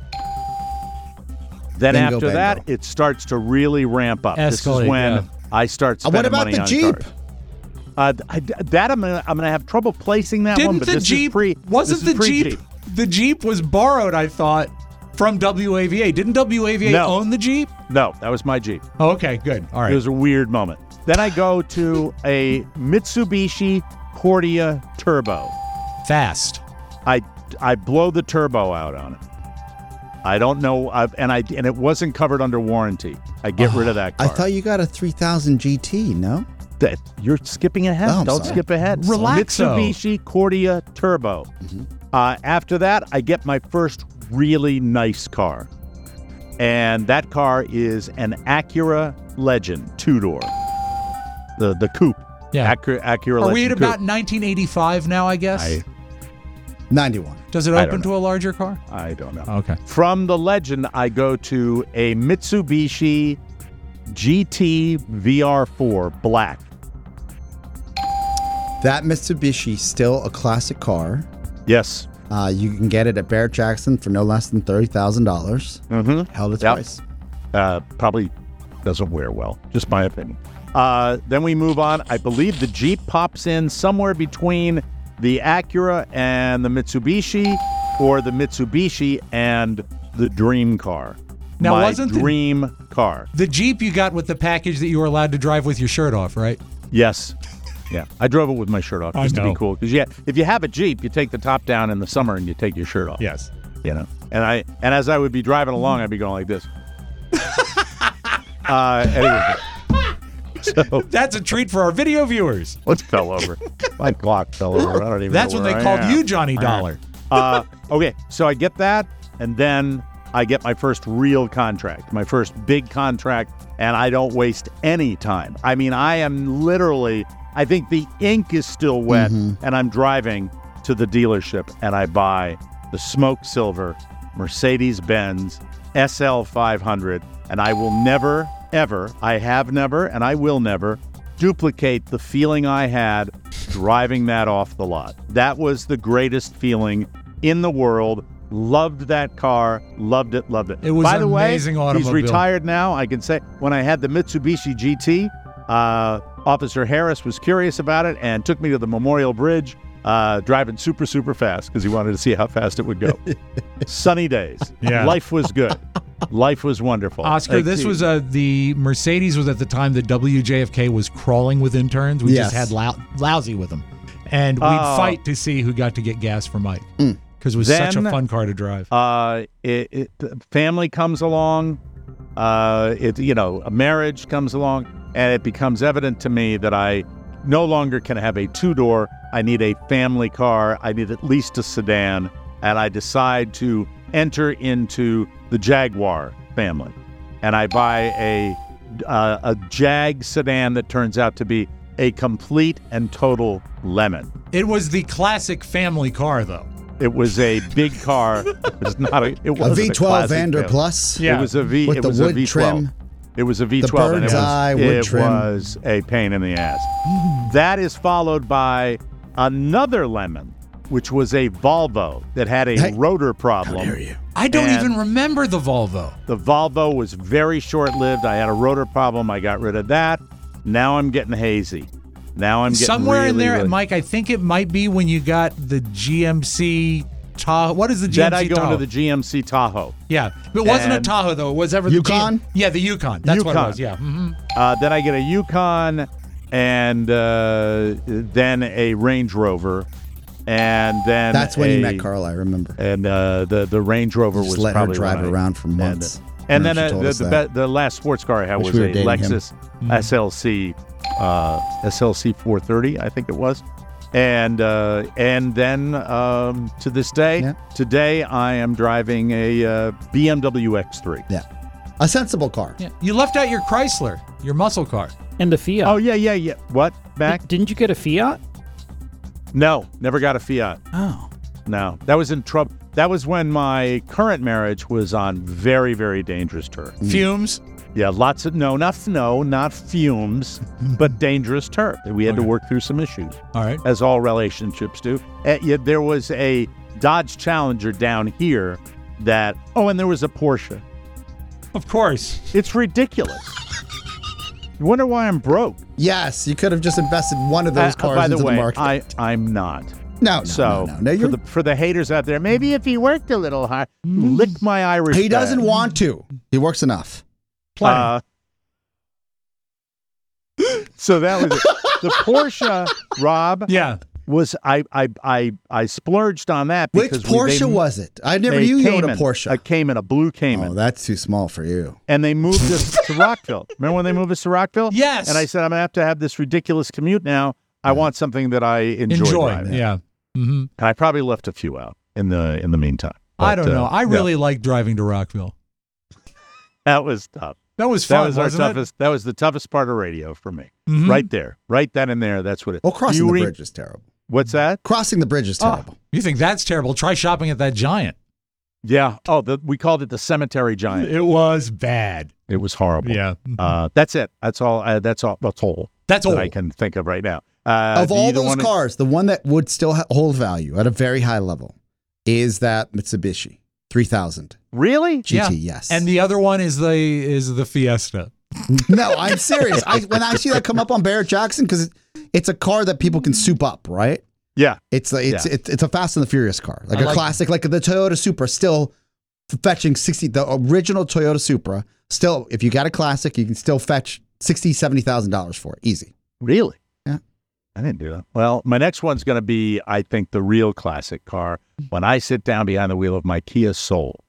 Then Bingo, after that, bango. it starts to really ramp up. this Escalate, is when yeah. I start Uh, spending what about money the on Jeep? cars. Uh, I, that I'm gonna I'm gonna have trouble placing that one. Didn't But the this Jeep is pre, wasn't this the is Jeep, pre-Jeep. the Jeep was borrowed, I thought, from W A V A. Didn't W A V A No. own the Jeep? No, that was my Jeep. Oh, okay, good. All It right. was a weird moment. Then I go to a Mitsubishi Cordia Turbo. Fast. I I blow the turbo out on it. I don't know, I've, and I and it wasn't covered under warranty. I get rid of that I car. thought you got a three thousand G T. No. that you're skipping ahead. Oh, I'm Don't sorry. skip ahead. Relaxo. Mitsubishi Cordia Turbo. Uh, after that, I get my first really nice car, and that car is an Acura Legend two door. The the coupe. Yeah. Acura, Acura Are Legend we at coupe. about nineteen eighty-five now, I guess? I, ninety-one. Does it I open don't to a larger car? I don't know. Okay. From the Legend, I go to a Mitsubishi G T V R four Black. That Mitsubishi still a classic car. Yes. Uh, you can get it at Barrett Jackson for no less than thirty thousand dollars. Mm-hmm. Held its Yep. price. Uh, probably doesn't wear well. Just my opinion. Uh, then we move on. I believe the Jeep pops in somewhere between the Acura and the Mitsubishi, or the Mitsubishi and the Dream car. Now, my wasn't the- Dream car. The Jeep you got with the package that you were allowed to drive with your shirt off, right? Yes. Yeah. I drove it with my shirt off I just to know. be cool. Because yeah, if you have a Jeep, you take the top down in the summer and you take your shirt off. Yes. You know. And I and as I would be driving along, I'd be going like this. uh, anyway. So That's a treat for our video viewers. what fell over? My clock fell over. I don't even That's know when they where I called am. you Johnny Dollar. uh, okay, so I get that, and then I get my first real contract, my first big contract, and I don't waste any time. I mean, I am literally, I think the ink is still wet, and I'm driving to the dealership, and I buy the smoke silver Mercedes-Benz S L five hundred, and I will never, ever, I have never, and I will never, duplicate the feeling I had driving that off the lot. That was the greatest feeling in the world. Loved that car. Loved it. Loved it. It was By an the way, amazing he's automobile. retired now. I can say when I had the Mitsubishi G T, uh, Officer Harris was curious about it and took me to the Memorial Bridge, uh, driving super, super fast because he wanted to see how fast it would go. Sunny days. Yeah. Life was good. Life was wonderful. Oscar, Like, this he- was uh, the Mercedes was at the time that W J F K was crawling with interns. We just Yes. had lou- lousy with them. And we'd Oh. fight to see who got to get gas for Mike. Because it was such a Then- fun car to drive. Uh, it, it, family comes along. Uh, it you know a marriage comes along, and it becomes evident to me that I no longer can have a two door I need a family car. I need at least a sedan. And I decide to enter into the Jaguar family. And I buy a uh, a Jag sedan that turns out to be a complete and total lemon. It was the classic family car, though. It was a big car. It was not a. It A wasn't V twelve classic Vander family. Plus. Yeah. It was a V. With it the was a wood V twelve. trim. It was a V The twelve. and it bird's was, eye wood it trim. was a pain in the ass. That is followed by another lemon, which was a Volvo that had a Hey, rotor problem. How dare you? I don't And- even remember the Volvo. The Volvo was very short-lived. I had a rotor problem. I got rid of that. Now I'm getting hazy. Now I'm getting Somewhere in really, there, really- Mike, I think it might be when you got the G M C Tahoe. What is the G M C Then I go Tahoe? into the G M C Tahoe. Yeah, but it wasn't And- a Tahoe though. It was ever the Yukon? G- yeah, the Yukon. That's what it Yukon. was. Yeah. hmm Uh, then I get a Yukon, and uh, then a Range Rover, and then That's when a, you met Carl, I remember. And uh, the the Range Rover Just was let her probably drive when I- around for and, months. And, When then she uh, told the us the, that. be- the last sports car I had Wish was we were a dating him. Lexus S L C uh, S L C four thirty, I think it was. And uh, and then um, to this day, Yeah. today I am driving a uh, B M W X three. Yeah. A sensible car. Yeah. You left out your Chrysler, your muscle car. And the Fiat. Oh yeah, yeah, yeah. What, Mac? Didn't you get a Fiat? No, never got a Fiat. Oh. No, that was in trouble. That was when my current marriage was on very, very dangerous turf. Fumes. Yeah, lots of no, not no, not fumes, but dangerous turf. We had to Okay. work through some issues, All right. as all relationships do. Uh, yeah, there was a Dodge Challenger down here that. Oh, and there was a Porsche. Of course. It's ridiculous. You wonder why I'm broke. Yes, you could have just invested one of those Uh, cars by the into way, the market. I I'm not. no, no, So no, no. no for you're, the for the haters out there, maybe if he worked a little hard, lick my Irish. he doesn't dad. want to. He works enough. Plenty. Uh, so that was it. The Porsche, Rob, yeah. was I I I I splurged on that Which because we- Porsche they, was it? I never they knew you owned a Cayman, Porsche. A Cayman, a blue Cayman, Oh, that's too small for you. and they moved us to Rockville. Remember when they moved us to Rockville? Yes. And I said I'm gonna have to have this ridiculous commute now. I want something that I enjoy. Enjoy. driving. Yeah. hmm And I probably left a few out in the in the meantime. I But, don't know. uh, I yeah, really like driving to Rockville. that was tough. That was That fun, was our wasn't it? toughest. That was the toughest part of radio for me. Mhm. Right there, right then and there. That's what it. Well, crossing You the re- bridge is terrible. What's that? Crossing the bridge is Oh. terrible. You think that's terrible? Try shopping at that Giant. Yeah. Oh, the, we called it the Cemetery Giant. It was bad. It was horrible. Yeah. Uh, that's it. That's all. Uh, that's all. That's all. That's that all. I can think of right now. Uh, of do all either those one- cars, the one that would still ha- hold value at a very high level is that Mitsubishi three thousand Really? G T. Yeah. Yes. And the other one is the is the Fiesta. no, I'm serious. I, when I see that come up on Barrett Jackson, because it, it's a car that people can soup up, right? Yeah. It's a, it's Yeah. it's it's a Fast and the Furious car, like I a like- classic, like the Toyota Supra, still fetching sixty. The original Toyota Supra, still, if you got a classic, you can still fetch sixty, seventy thousand dollars for it, easy. Really? Yeah. I didn't do that. Well, my next one's going to be, I think, the real classic car when I sit down behind the wheel of my Kia Soul.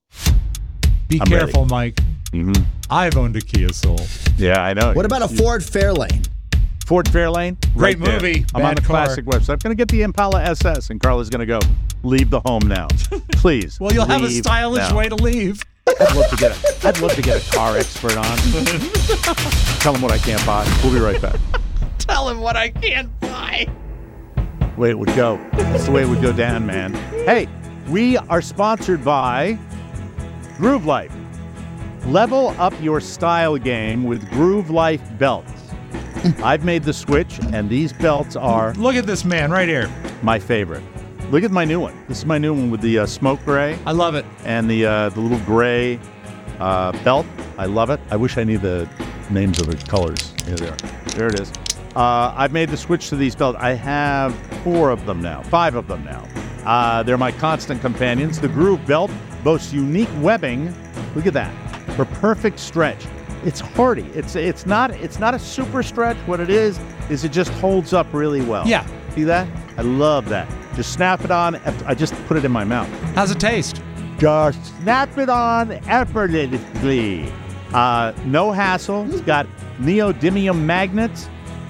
Be I'm careful, Mike. Mm-hmm. I've owned a Kia Soul. Yeah, I know. What about a Ford Fairlane? Ford Fairlane? Great Right there. movie, I'm on bad the car. classic website. I'm going to get the Impala S S, and Carla's going to go, leave the home now. Please. Well, you'll have a leave stylish now. way to leave. I'd love to get a, I'd love to get a car expert on. Tell him what I can't buy. We'll be right back. Tell him what I can't buy. The way it would go. That's the way it would go down, man. Hey, we are sponsored by Groove Life. Level up your style game with Groove Life belts. I've made the switch, and these belts are Look at this man right here. my favorite. Look at my new one. This is my new one with the uh, smoke gray I love it. and the uh, the little gray uh, belt. I love it. I wish I knew the names of the colors. Here they are. There it is. Uh, I've made the switch to these belts. I have four of them now, five of them now. Uh, they're my constant companions. The Groove belt boasts unique webbing. Look at that, for perfect stretch. It's hardy. It's it's not it's not a super stretch. What it is is it just holds up really well. Yeah. See that? I love that. Just snap it on. I just put it in my mouth. How's it taste? Just snap it on effortlessly. Uh, no hassle. It's got neodymium magnets.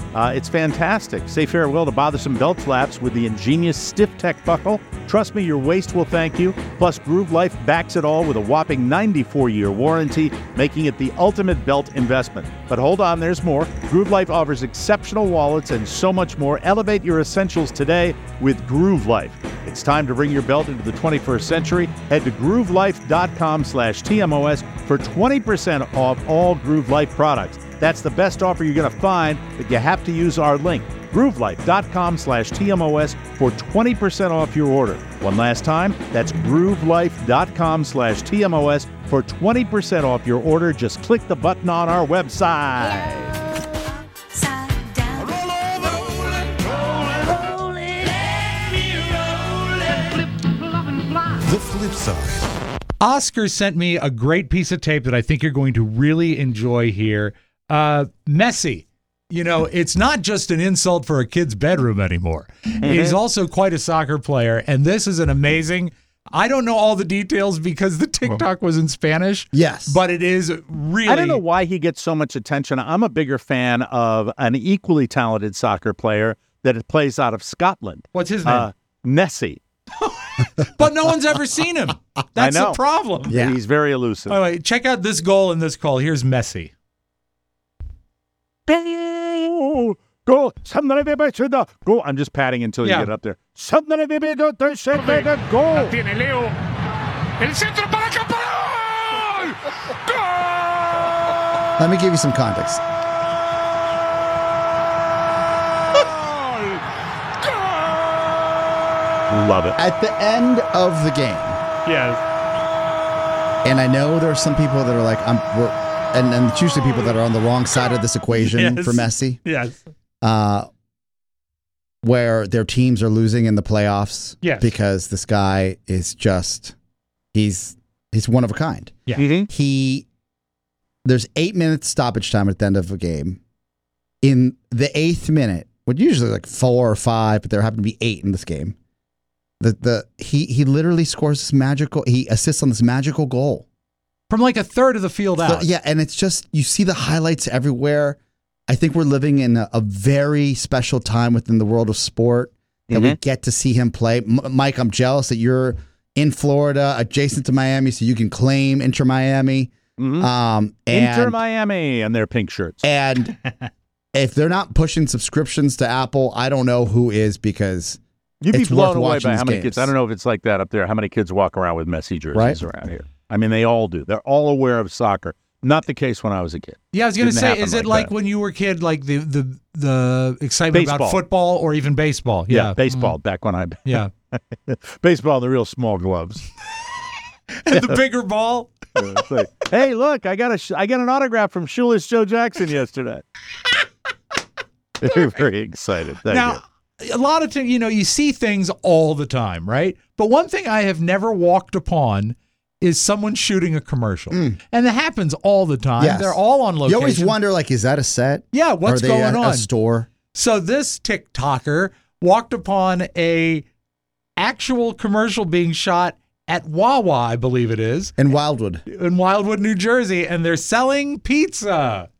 Uh, it's fantastic. Say farewell to bothersome belt flaps with the ingenious Stiff Tech buckle. Trust me, your waist will thank you. Plus, Groove Life backs it all with a whopping ninety-four year warranty, making it the ultimate belt investment. But hold on, there's more. Groove Life offers exceptional wallets and so much more. Elevate your essentials today with Groove Life. It's time to bring your belt into the twenty-first century. Head to groovelife.com slash TMOS for twenty percent off all Groove Life products. That's the best offer you're going to find, but you have to use our link, groovelife.com slash TMOS for twenty percent off your order. One last time, that's groovelife.com slash TMOS for twenty percent off your order. Just click the button on our website. The flip side. Oscar sent me a great piece of tape that I think you're going to really enjoy here. Uh, Messi. You know, it's not just an insult for a kid's bedroom anymore. Mm-hmm. He's also quite a soccer player, and this is an amazing... I don't know all the details because the TikTok was in Spanish. Yes. But it is really... I don't know why he gets so much attention. I'm a bigger fan of an equally talented soccer player that plays out of Scotland. What's his name? Uh, Messi. But no one's ever seen him. That's I know. the problem. Yeah. He's very elusive. All right, check out this goal in this call. Here's Messi. Go. Go. I'm just patting until you Yeah. get up there. Go. Tiene Leo. El centro para Campanón. Gol! Let me give you some context. Love it. At the end of the game, Yes. and I know there are some people that are like, I'm, we're, and, and it's usually people that are on the wrong side of this equation Yes. for Messi, Yes. uh, where their teams are losing in the playoffs Yes. because this guy is just, he's he's one of a kind. Yeah. Mhm. He, there's eight minutes stoppage time at the end of a game. In the eighth minute, what usually like four or five, but there happened to be eight in this game. The the he he literally scores this magical. He assists on this magical goal. From like a third of the field So, out. yeah, and it's just you see the highlights everywhere. I think we're living in a, a very special time within the world of sport that we Mhm. get to see him play. M- Mike, I'm jealous that you're in Florida, adjacent to Miami, so you can claim Inter Miami. Mhm. Um, and, Inter Miami and their pink shirts. and if they're not pushing subscriptions to Apple, I don't know who is because. You'd be It's blown worth away watching by these how many games. kids. I don't know if it's like that up there. How many kids walk around with Messi jerseys Right. around here? I mean, they all do. They're all aware of soccer. Not the case when I was a kid. Yeah, I was going to Didn't say, happen is it like like that. when you were a kid, like the the the excitement about Baseball. football or even baseball? Yeah, Yeah, baseball. Back when I Mm. Yeah, baseball, the real small gloves. and the bigger ball. Uh, it's like, hey, look, I got a sh- I got an autograph from Shoeless Joe Jackson yesterday. Very, very excited. Thank Now, you. a lot of times, you know, you see things all the time, right? But one thing I have never walked upon is someone shooting a commercial, and that happens all the time. Yes. They're all on location. You always wonder, like, is that a set? Yeah, what's Are they going at on? a store? So this TikToker walked upon a actual commercial being shot at Wawa, I believe it is, In Wildwood. in Wildwood, New Jersey, and they're selling pizza.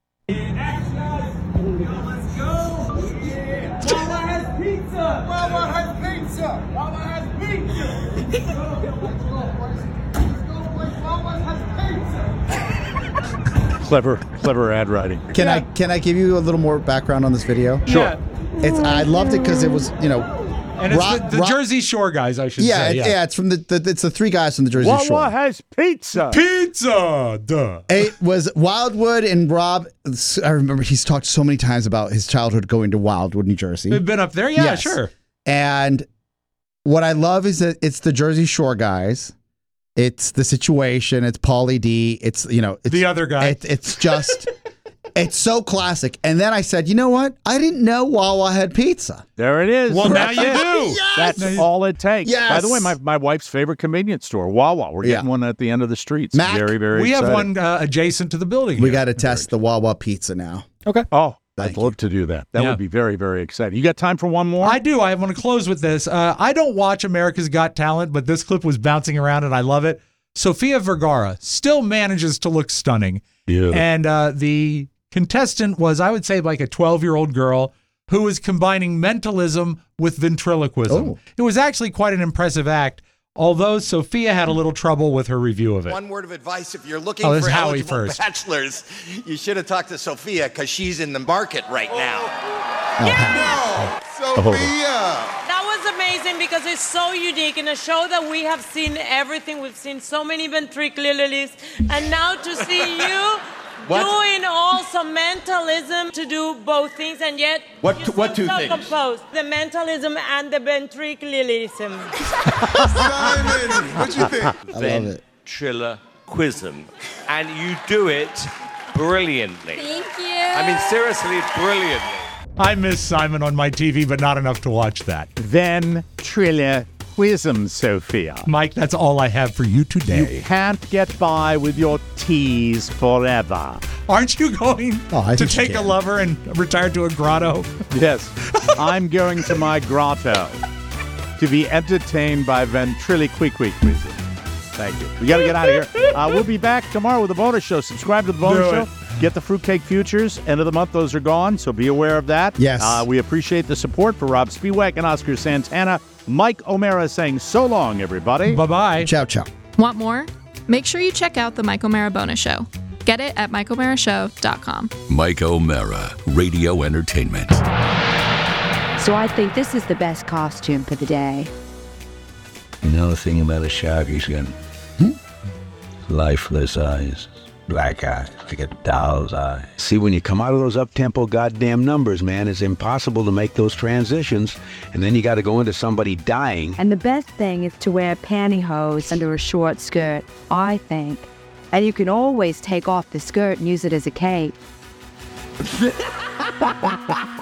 Clever, clever ad writing. Can I can I give you a little more background on this video? Sure. It's I loved it because it was, you know, And it's Ro- the, the Ro- Jersey Shore guys, I should yeah, say. it- yeah, it's from the, the it's the three guys from the Jersey Wawa Shore. has pizza. Pizza, duh. It was Wildwood and Rob. I remember he's talked so many times about his childhood going to Wildwood, New Jersey. We've been up there? Yeah, Yes. sure. And what I love is that it's the Jersey Shore guys. It's the situation. It's Pauly D. It's, you know, it's, The other guy. It, it's just, it's so classic. And then I said, you know what? I didn't know Wawa had pizza. There it is. Well, now That's you it. do. That's Now you- all it takes. Yes. By the way, my, my wife's favorite convenience store, Wawa. We're getting Yeah. one at the end of the street. It's Mac, very, very We have exciting. one uh, adjacent to the building. We here. got to test the Wawa pizza now. Okay. Oh, Thank I'd you. love to do that. That Yeah. would be very, very exciting. You got time for one more? I do. I want to close with this. Uh, I don't watch America's Got Talent, but this clip was bouncing around and I love it. Sofia Vergara still manages to look stunning. Yeah. And uh, the contestant was, I would say, like a twelve-year-old girl who was combining mentalism with ventriloquism. Oh. It was actually quite an impressive act, although Sophia had a little trouble with her review of it. One word of advice, if you're looking Oh, this for is Howie eligible first. bachelors, you should have talked to Sophia because she's in the market right now. Oh, Sophia! That was amazing because it's so unique in a show that we have seen everything. We've seen so many ventriloquists, and now to see you What? doing also mentalism to do both things, and yet What you t- what seem two so things? composed. The mentalism and the ventriloquism. Simon, what you think? I love it. Ventriloquism. And you do it brilliantly. Thank you. I mean, seriously, brilliantly. I miss Simon on my T V, but not enough to watch that. Ventriloquism, Sophia. Mike, that's all I have for you today. You can't get by with your tease forever. Aren't you going Oh, I to think you take a can. lover and retire to a grotto? Yes, I'm going to my grotto to be entertained by ventriloquism. Thank you. We got to get out of here. Uh, we'll be back tomorrow with a bonus show. Subscribe to the bonus Do show. it. Get the Fruitcake Futures. End of the month, those are gone, so be aware of that. Yes. Uh, we appreciate the support for Rob Spiewak and Oscar Santana. Mike O'Mara saying so long, everybody. Bye-bye. Ciao, ciao. Want more? Make sure you check out the Mike O'Mara Bonus Show. Get it at mike o'mara show dot com. Mike O'Mara, Radio Entertainment. So I think this is the best costume for the day. You know the thing about a shark, he's got lifeless eyes, black eyes, like a doll's eye. See, when you come out of those up-tempo goddamn numbers, man, it's impossible to make those transitions, and then you got to go into somebody dying. And the best thing is to wear pantyhose under a short skirt, I think. And you can always take off the skirt and use it as a cape.